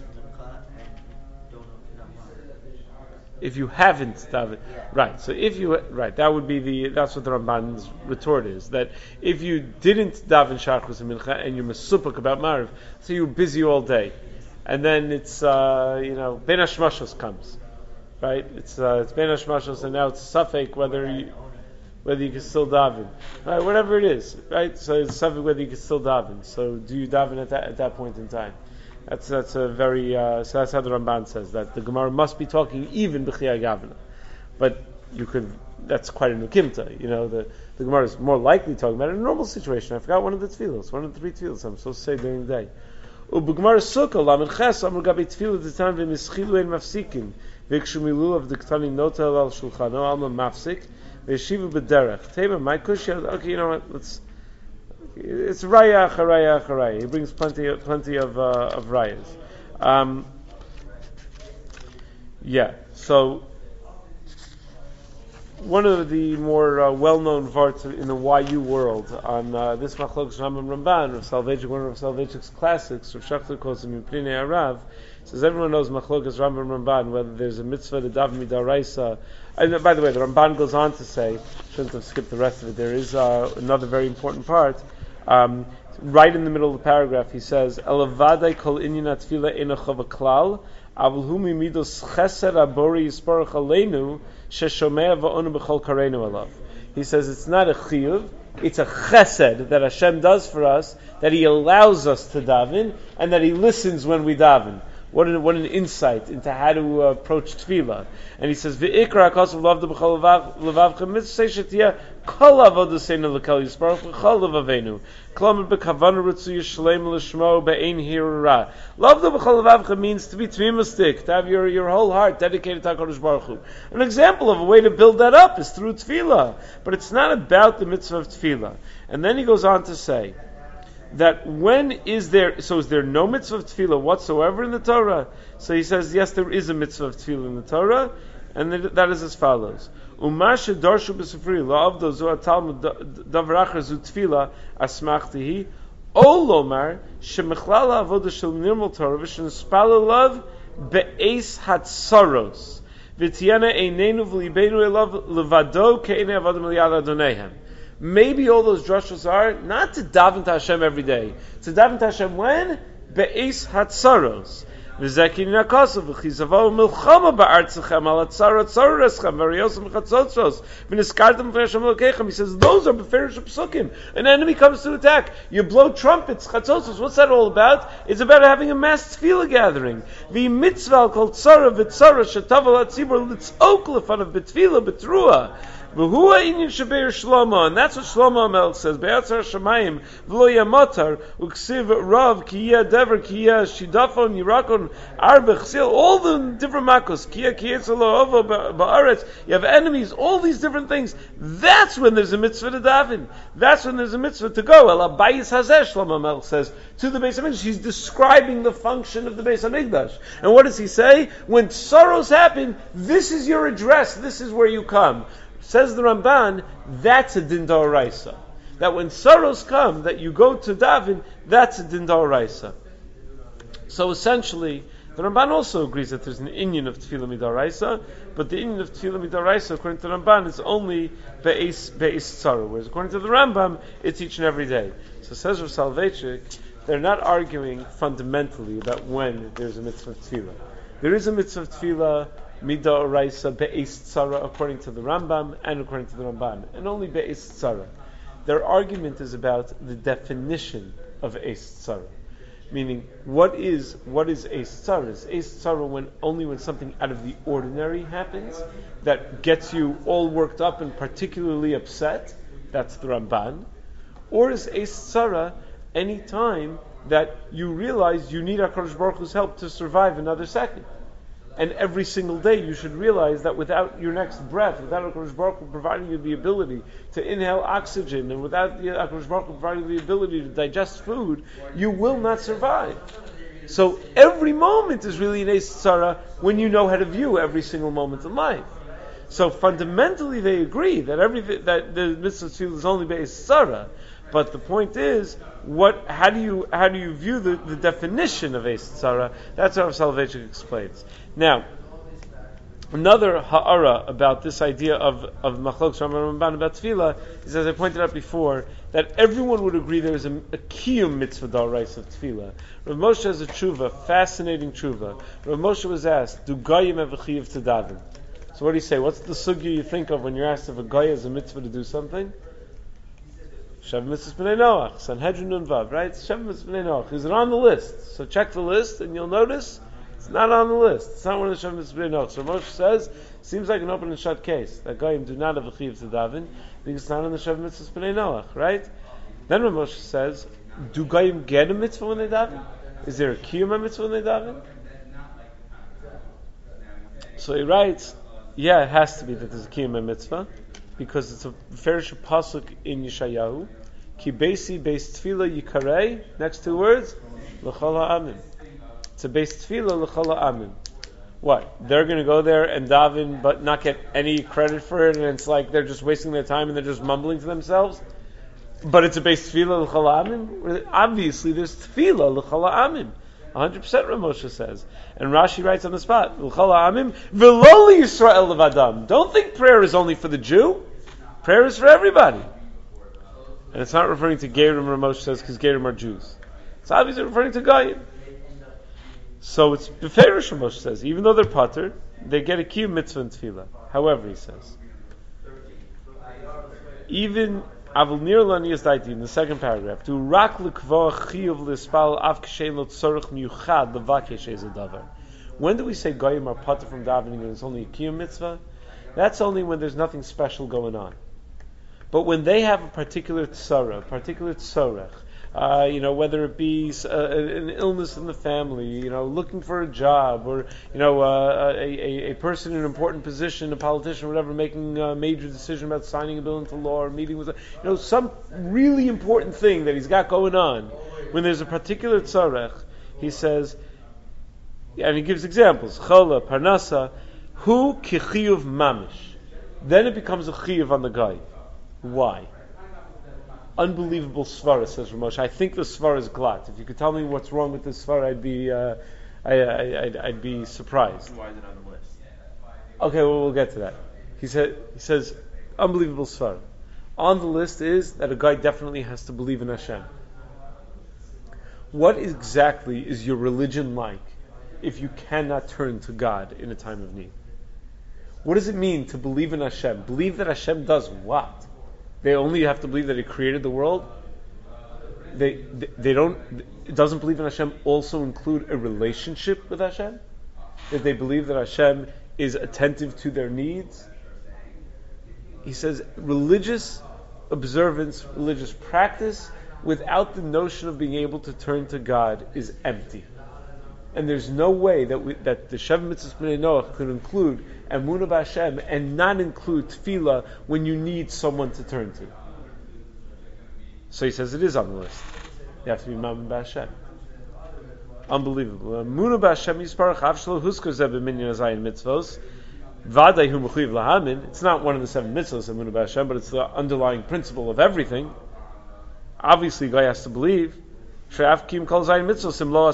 If you haven't davened, right? So that would be that's what the Ramban's retort is. That if you didn't daven Shachris and Mincha and you're mesupuk about Mariv, so you're busy all day. And then it's Ben Hashmashos comes, right? It's Ben Hashmashos, and now it's Safek whether you can still daven, right? Whatever it is, right? So it's Safek whether you can still daven. So do you daven at that point in time? That's a very so that's how the Ramban says that the Gemara must be talking even b'chiyai gavna, but that's quite a nukimta. The Gemara is more likely talking about it in a normal situation. I forgot one of the tefillos, one of the 3 tefillos I'm supposed to say during the day. Ubugmar Sukkah Lamed Ches Amr Gabi Tefillah Ditan V'Nischilu Ein Mafsikin V'Ikshu Milu of the Ktani Notel Al Shulchano Alma Mafsik V'Yeshiva B'Derech. Tema, my kushya. Okay, you know what? It's raya acharaya. He brings plenty of rayas. So one of the more well-known varts in the YU world on this Machlokes Rambam Ramban, of Soloveitchik, one of Soloveitchik's classics, Rav Schachter calls him Mipnei Arav, says everyone knows Machlokes Rambam Ramban, whether there's a mitzvah to daven midaraisa. And by the way, the Ramban goes on to say, shouldn't have skipped the rest of it, there is another very important part. Right in the middle of the paragraph, he says, "Elavadai kol inyan atfila einachav klal, avul hu mimidos chesed abori yisparach aleinu sheshomea va'onu b'chol kareinu alav." He says it's not a chiyuv, it's a chesed that Hashem does for us, that He allows us to daven, and that He listens when we daven. What an insight into how to approach tefillah. And he says, "V'ikra hakasav lavda b'chol levavcha mitzvah shetiyah kol avodaseinu l'kel yisparach v'chol levavenu klomer b'kavana ritzu yishleim l'shmo be'ein hirura." Lavda b'chol levavcha means to be tmimustik, to have your whole heart dedicated to HaKadosh Baruch Hu. An example of a way to build that up is through tefillah. But it's not about the mitzvah of tefillah. And then he goes on to say that is there no mitzvah of tefillah whatsoever in the Torah? So he says, yes, there is a mitzvah of tefillah in the Torah, and that is as follows. Umashe darshu b'sifri la'avdo zu atalmud davar acher zu tefillah asmachtihi o lomar shemechlal avoda shel nirmal Torah v'shenspal elav be'eis hatsaros v'tiyana einenu v'libeinu elav levado ke'enei avodim l'yad adonehem. Maybe all those drushos are not to daven to Hashem every day. To daven to Hashem when? Be'eis hatzaros. V'zekin nakasav v'chizavav milchama ba'artzachem al hatzara tzarareschem v'riyosem v'chatzotzos v'niskartem v'Hashem l'keichem. He says those are beferish psukim. An enemy comes to attack. You blow trumpets, chatzotzos. What's that all about? It's about having a mass tefillah gathering. V'mitzvah kol tzara v'tzara shetav al hatzibur litzok lefanav b'tefillah b'truah. And that's what Shlomo Melech says. Be'atzar Shamayim v'lo yamotar uksiv rav kiyah dever kiyah shidafon yirakon arbe chsil. All the different makos kiyah tzalo ba'aretz. You have enemies. All these different things. That's when there's a mitzvah to daven. That's when there's a mitzvah to go. El abayis hazeh, Shlomo Melech says, to the Beis Hamikdash. He's describing the function of the Beis Hamikdash. And what does he say? When sorrows happen, this is your address. This is where you come. Says the Ramban, that's a din d'oraisa. That when sorrows come, that you go to daven, that's a din d'oraisa. So essentially, the Ramban also agrees that there's an inyan of tefillah mid'oraisa, but the inyan of tefillah mid'oraisa, according to the Ramban, is only be'is tzara, whereas according to the Rambam, it's each and every day. So says Rav Soloveitchik, they're not arguing fundamentally about when there's a mitzvah of tefillah. There is a mitzvah of tefillah mid'oraisa be'is tzara according to the Rambam and according to the Ramban, and only be'is tzara. Their argument is about the definition of eis tzara, meaning what is eis tzara? Is eis tzara only when something out of the ordinary happens that gets you all worked up and particularly upset? That's the Ramban. Or is eis tzara any time that you realize you need HaKadosh Baruch Hu's help to survive another second? And every single day you should realize that without your next breath, without HaKadosh Baruch Hu providing you the ability to inhale oxygen, and without HaKadosh Baruch Hu providing you the ability to digest food, you will not survive. So every moment is really an eis tzara when you know how to view every single moment in life. So fundamentally they agree that that the mitzvah tefillah is only be'eis tzara. But the point is, how do you view the definition of eis tzara? That's how Soloveitchik explains. Now, another ha'ara about this idea of machlokes Rambam Ramban about tefillah is, as I pointed out before, that everyone would agree there is a kiyum mitzvah d'oraisa of tefillah. Rav Moshe has a tshuva, fascinating tshuva. Rav Moshe was asked, do goyim have a chiyuv to daven? So what do you say? What's the sugya you think of when you're asked if a goy has a mitzvah to do something? Shav Mitzvahs B'nai Noach, Sanhedrin Nun Vav, right? Shav Mitzvahs B'nai Noach. Is it on the list? So check the list and you'll notice it's not on the list. It's not one of the Shav Mitzvahs B'nai Noach. So Moshe says, seems like an open and shut case. That Goyim do not have a chiyuv to daven because it's not on the Shav Mitzvahs B'nai Noach, right? Then Moshe says, do Goyim get a mitzvah when they daven? Is there a kiyum mitzvah when they daven? So he writes, yeah, it has to be that there's a kiyum mitzvah, because it's a ferish pasuk in Yeshayahu. Ki beisi beis tefillah yikarei. Next two words, l'chol ha'amim. It's a beis tefillah l'chol ha'amim. What? They're going to go there and daven, but not get any credit for it, and it's like they're just wasting their time and they're just mumbling to themselves. But it's a beis tefillah l'chol ha'amim. Obviously, there's tefillah l'chol ha'amim. 100% Ramosha says. And Rashi writes on the spot, l'chol ha'amim v'lo Yisrael levadam. Don't think prayer is only for the Jew. Prayer is for everybody. And it's not referring to Gerim, Ramosha says, because Gerim are Jews. It's obviously referring to Goyim. So it's Beferish, Ramosha says, even though they're pater, they get a kiyum mitzvah and tefillah. However, he says, even Avul Nir Laniyas Daiti in the second paragraph, to rak l'kvoach chiyuv l'spal av k'shein lo tzorich miyuchad levakesh ez davar. When do we say Goyim are pater from davening and it's only a kiyum mitzvah? That's only when there's nothing special going on. But when they have a particular tzara, a particular tzorech, whether it be an illness in the family, looking for a job, or a person in an important position, a politician, whatever, making a major decision about signing a bill into law or meeting with, some really important thing that he's got going on. When there's a particular tzarech, he says, and he gives examples, chola, parnasa, hu kichiyuv mamish. Then it becomes a chiyuv on the guy. Why? Unbelievable svara, says Ramosh. I think the svara is glatt. If you could tell me what's wrong with this svara, I'd be surprised.
Why is it on the list?
Okay, well, we'll get to that. He says, unbelievable svara. On the list is that a guy definitely has to believe in Hashem. What exactly is your religion like if you cannot turn to God in a time of need? What does it mean to believe in Hashem? Believe that Hashem does what? They only have to believe that He created the world. They don't. It doesn't believe in Hashem also include a relationship with Hashem. That they believe that Hashem is attentive to their needs. He says religious observance, religious practice, without the notion of being able to turn to God is empty. And there's no way that the Sheva Mitzvahs B'nai Noach could include Emunah B'Hashem and not include Tefillah when you need someone to turn to. So he says it is on the list. You have to be Mamun B'Hashem. Unbelievable. Emunah B'Hashem Yisparach Avshlo Huskar Zeh B'Minyan Azayin Mitzvos V'adai Hu Mechuyev Lahamin. It's not one of the 7 mitzvahs, Emunah B'Hashem, but it's the underlying principle of everything. Obviously, a guy has to believe. Ram writes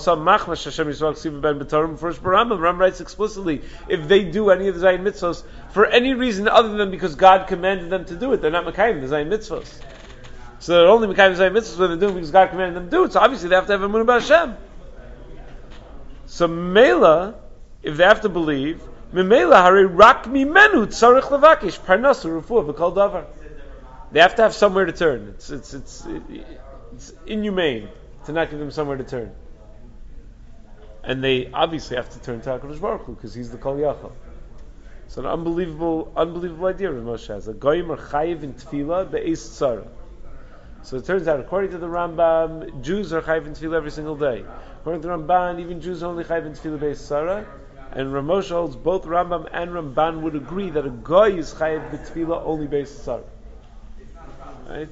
explicitly, if they do any of the Zayin mitzvos for any reason other than because God commanded them to do it, they're not Mekayim the Zayin mitzvos. So they're only Mekayim the Zayin mitzvos when they're doing because God commanded them to do it. So obviously they have to have Emunah B'Hashem. So Mela, if they have to believe, Mimela Hari Rak Mimenu Tzarich Levakish Parnasu Rufuah V'Kol Davar. They have to have somewhere to turn. It's inhumane to not give them somewhere to turn. And they obviously have to turn to HaKadosh Baruch Hu because He's the Kol Yachal. So an unbelievable idea Rav Moshe has. A goyim are chayiv in tefillah be'ez tzara. So it turns out, according to the Rambam, Jews are chayiv in tefillah every single day. According to the Ramban, even Jews are only chayiv in tefillah be'ez tzara. And Rav Moshe holds both Rambam and Ramban would agree that a goy is chayiv in tefillah only be'ez tzara. Right?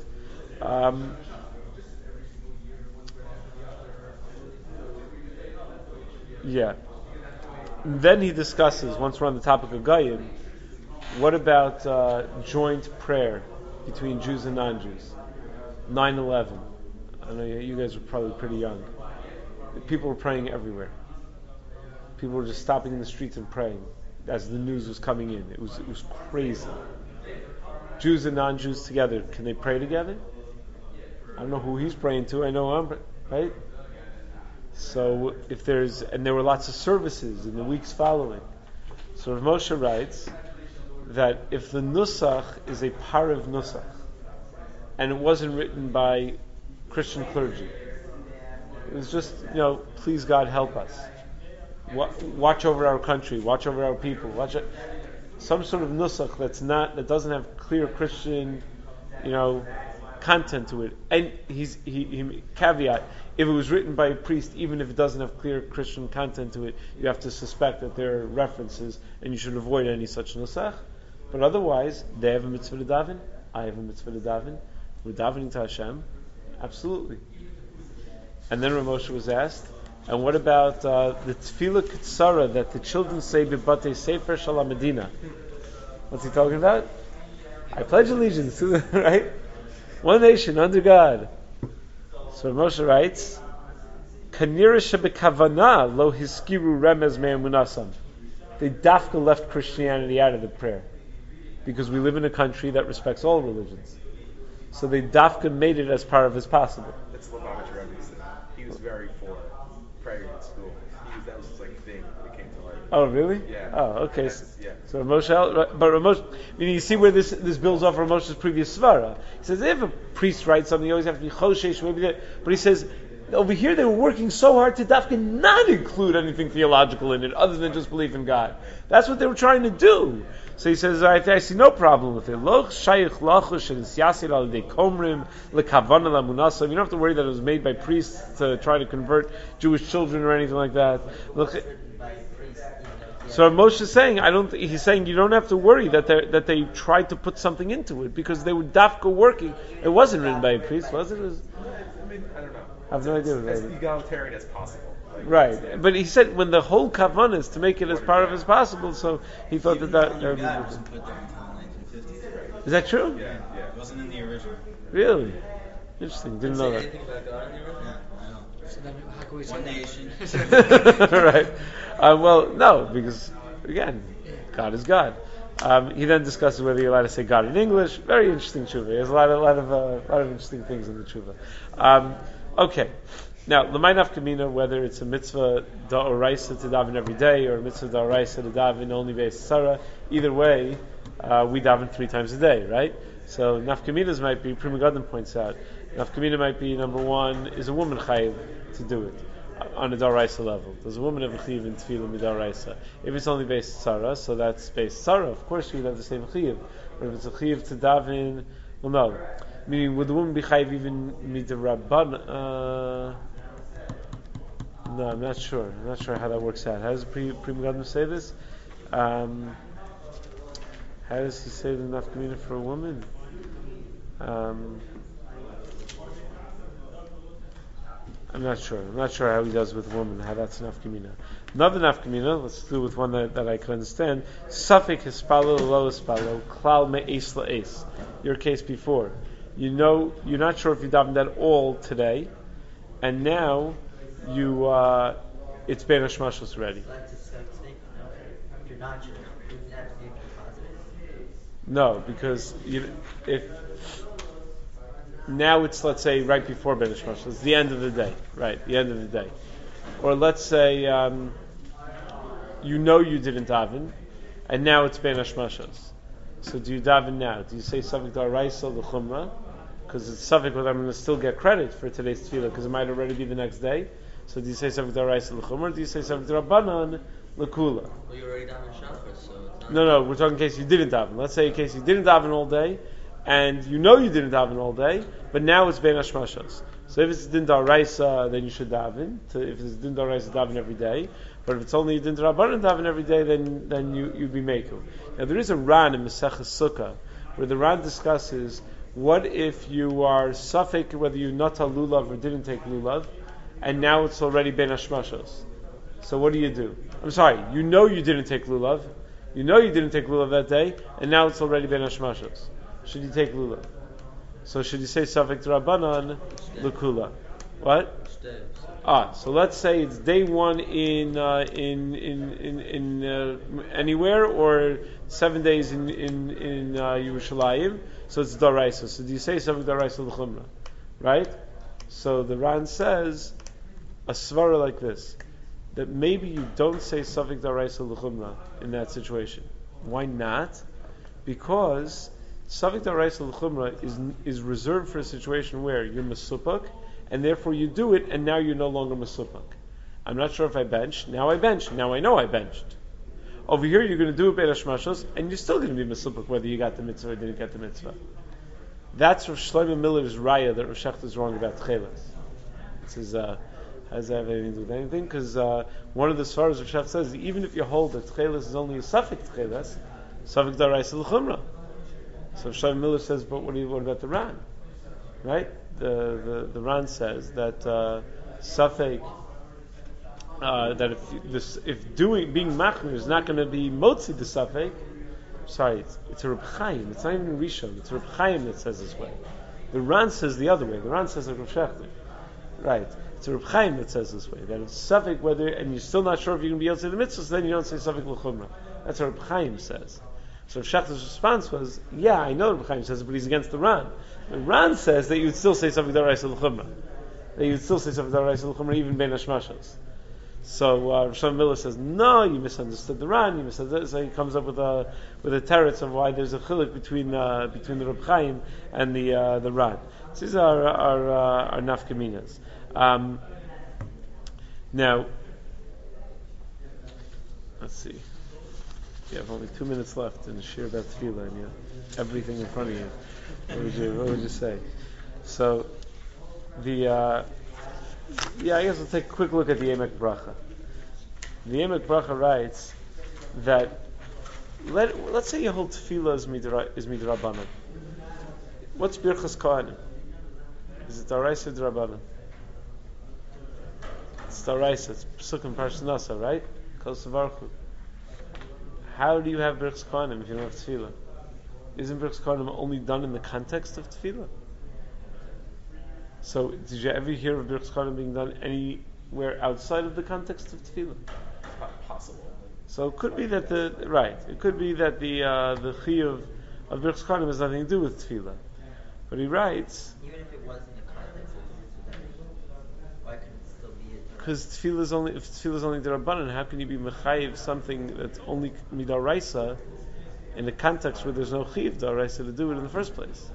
Yeah. Then he discusses, once we're on the topic of Goyim, what about joint prayer between Jews and non-Jews? 9/11. I know you guys were probably pretty young. People were praying everywhere. People were just stopping in the streets and praying as the news was coming in. It was crazy. Jews and non-Jews together, can they pray together? I don't know who he's praying to. I know I'm, right? So there were lots of services in the weeks following. So Rav Moshe writes that if the nusach is a parav nusach, and it wasn't written by Christian clergy, it was just, please God help us. Watch over our country, watch over our people, some sort of nusach that doesn't have clear Christian, content to it, and he caveat, if it was written by a priest, even if it doesn't have clear Christian content to it, you have to suspect that there are references, and you should avoid any such nusach. But otherwise, they have a mitzvah to daven, I have a mitzvah to daven, we're davening to Hashem, absolutely. And then Rav Moshe was asked, and what about the tefillah kitsara that the children say b'batei sefer shel Medina? What's he talking about? I pledge allegiance to the, right? One nation under God. So Rav Moshe writes, Kanira shebekavana lo hiskiru remez me'emunasam. They dafka left Christianity out of the prayer because we live in a country that respects all religions. So they dafka made it as part of as possible.
That's Lubavitch Rebbe said. He was very for prayer in school. That was his thing when it came to life.
Oh, really?
Yeah.
Oh, okay.
Yeah.
So Moshe, but Moshe, meaning you see where this builds off of Moshe's previous svara. He says if a priest writes something, you always have to be choshesh, maybe that. But he says over here they were working so hard to dafka not include anything theological in it, other than just belief in God. That's what they were trying to do. So he says, I see no problem with it. Loch shayich lachush and siyasir al de komrim lekavana la munasa. You don't have to worry that it was made by priests to try to convert Jewish children or anything like that. Look. So Moshe is saying, he's saying you don't have to worry that they tried to put something into it because they were dafka working. It wasn't written by a priest, was it?
I don't know.
I have no idea.
As egalitarian as possible.
Right, but he said when the whole kavanah is to make it as part of as possible, so he thought that would be
God wasn't put there until 1950.
Is that true?
Yeah.
It wasn't in the original.
Really? Interesting. Didn't know that.
Anything about God in the original?
Yeah, I know.
So then how can we say
One
that?
nation.
Right. Well, no, because again, God is God. He then discusses whether you're allowed to say God in English. Very interesting tshuva. There's a lot of interesting things in the tshuva. Okay. Now, l'may nafkamina, whether it's a mitzvah da'oraisa to daven every day or a mitzvah da'oraisa to daven only be'es sarah, either way, we daven 3 times a day, right? So nafkaminas might be, Pri Megadim points out, nafkamina might be, number one, is a woman chayiv to do it on a da'oraisa level. Does a woman have a chayiv in tefillah mid'oraisa? If it's only be'es sarah, so that's be'es sarah, of course she would have the same chayiv. But if it's a chayiv to daven, well, no. Meaning, would the woman be chayiv even midrabban? No, I'm not sure. I'm not sure how that works out. How does Pri Megadim say this? How does he say the nafkamina for a woman? I'm not sure. I'm not sure how he does with a woman, how that's nafkamina. Another nafkamina, let's do with one that I can understand. Safek hispalo lo hispalo, klal me'es la'es. Your case before. You know, you're not sure if you davened at all today, and now it's Ben Hashmashos already.
Like to speak, no, if you're not sure, you wouldn't have to be positive.
No, because if now it's, let's say, right before Ben Hashmashos, it's the end of the day, right? The end of the day, or let's say you didn't daven, and now it's Ben Hashmashos. So do you daven now? Do you say Savik Daraisa l'chumra? Because it's Savik whether I'm going to still get credit for today's tefillah, because it might already be the next day. So do you say Savik Daraisa l'chumra, or do you say Savik Darabanan l'kula?
Well, you already davened Shachar, so it's not...
No, we're talking in case you didn't daven. Let's say in case you didn't daven all day, and you didn't daven all day, but now it's Ben Hashmashos. So if it's Din Daraisa, then you should daven. If it's Din Daraisa, daven every day. But if it's only Din Darabanan daven every day, then you'd be Meku. Now there is a Ran in Maseches Sukkah, where the Ran discusses what if you are Safek whether you nata lulav or didn't take lulav, and now it's already Ben Hashmashos. So what do? I'm sorry, you didn't take lulav. You didn't take lulav that day, and now it's already Ben Hashmashos. Should you take lulav? So should you say Safek Rabbanan L'Kula? What? So let's say it's day 1 in anywhere, or 7 days in Yerushalayim. So it's Daraisa. So do you say Safek Daraisa L'Chumra? Right? So the Ran says a svara like this, that maybe you don't say Safek Daraisa L'Chumra in that situation. Why not? Because Safek Daraisa L'Chumra is reserved for a situation where you're Mesupak, and therefore you do it, and now you're no longer Mesupak. I'm not sure if I benched. Now I benched. Now I know I benched. Over here you're going to do it Ben Hashmashos, and you're still going to be Mesupak whether you got the mitzvah or didn't get the mitzvah. That's Rav Shlomo Miller's raya that Rav Shechter is wrong about Tcheles. This is, how does that have anything to do with anything? Because one of the svaras Rav Shechter says, even if you hold that Tcheles is only a suffix Tcheles, suffix daraisa l'chumra. So Rav Shlomo Miller says, but what about the Ran? Right? The Ran says that suffix that if being machmir is not going to be motzi the suffix. Sorry, it's a Reb Chaim. It's not even Rishon. It's a Reb Chaim that says this way. The Ran says the other way. The Ran says like Rav Shechter. Right. It's a Reb Chaim that says this way. That it's suffix whether, and you're still not sure if you're going to be able to say the mitzvah, so then you don't say suffix l'chumra. That's what Reb Chaim says. So Rav Shechter's response was, yeah, I know Reb Chaim says it, but he's against the Ran. The Ran says that you would still say suffix daraisa l'chumra. That you would still say suffix daraisa l'chumra even ben hashmashos. So Rav Shlomo Miller says, no, you misunderstood the Ran. You misunderstood. So he comes up with a teretz of why there's a chiluk between the Reb Chaim and the Ran. So these are nafkaminas. Now, let's see. You have only 2 minutes left in the shir about tefillah, and you have everything in front of you. What would you say? So I guess we'll take a quick look at the Emek Bracha. The Emek Bracha writes that let's say you hold tefillah is midrabanan. What's Birchas Kohanim? Is it daraisa or drabanan? It's daraisa. It's Pesuk in Parshas Nasa, right? Kol Savarchu. How do you have Birchas Kohanim if you don't have tefillah? Isn't Birchas Kohanim only done in the context of tefillah? So, did you ever hear of Birchas Kohanim being done anywhere outside of the context of tefillah?
It's possible.
So it could be that the chiyuv of Birchas Kohanim has nothing to do with tefillah. But he writes,
Even if it was in the context of the mitzvah, why couldn't it still be a
because tefillah is only derabanan, how can you be mechayiv something that's only midaraisa in a context where there's no chiyuv daraisa to do it in the first place?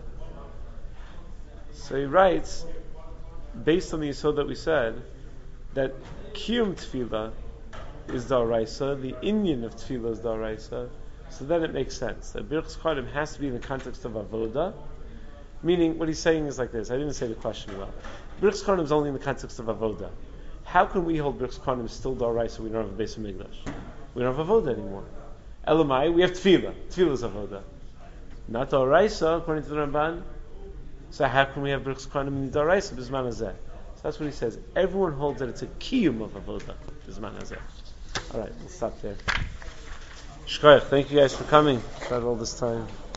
So he writes, based on the yisod that we said, that kiyum tefillah is daraisa, the inyan of tefillah is daraisa, so then it makes sense that Birchas Kohanim has to be in the context of avoda. Meaning, what he's saying is like this. I didn't say the question well. Birchas Kohanim is only in the context of avoda. How can we hold Birchas Kohanim still daraisa? We don't have a Beis Hamikdash. We don't have avoda anymore. Elamai, we have tefillah. Tefillah is avoda. Not daraisa, according to the Ramban. So how can we have Birchas Kohanim in the daraisa bisman hazeh? So that's what he says. Everyone holds that it's a kiyum of avoda bisman hazeh. All right, we'll stop there. Shkoyach, thank you guys for coming. Tried all this time.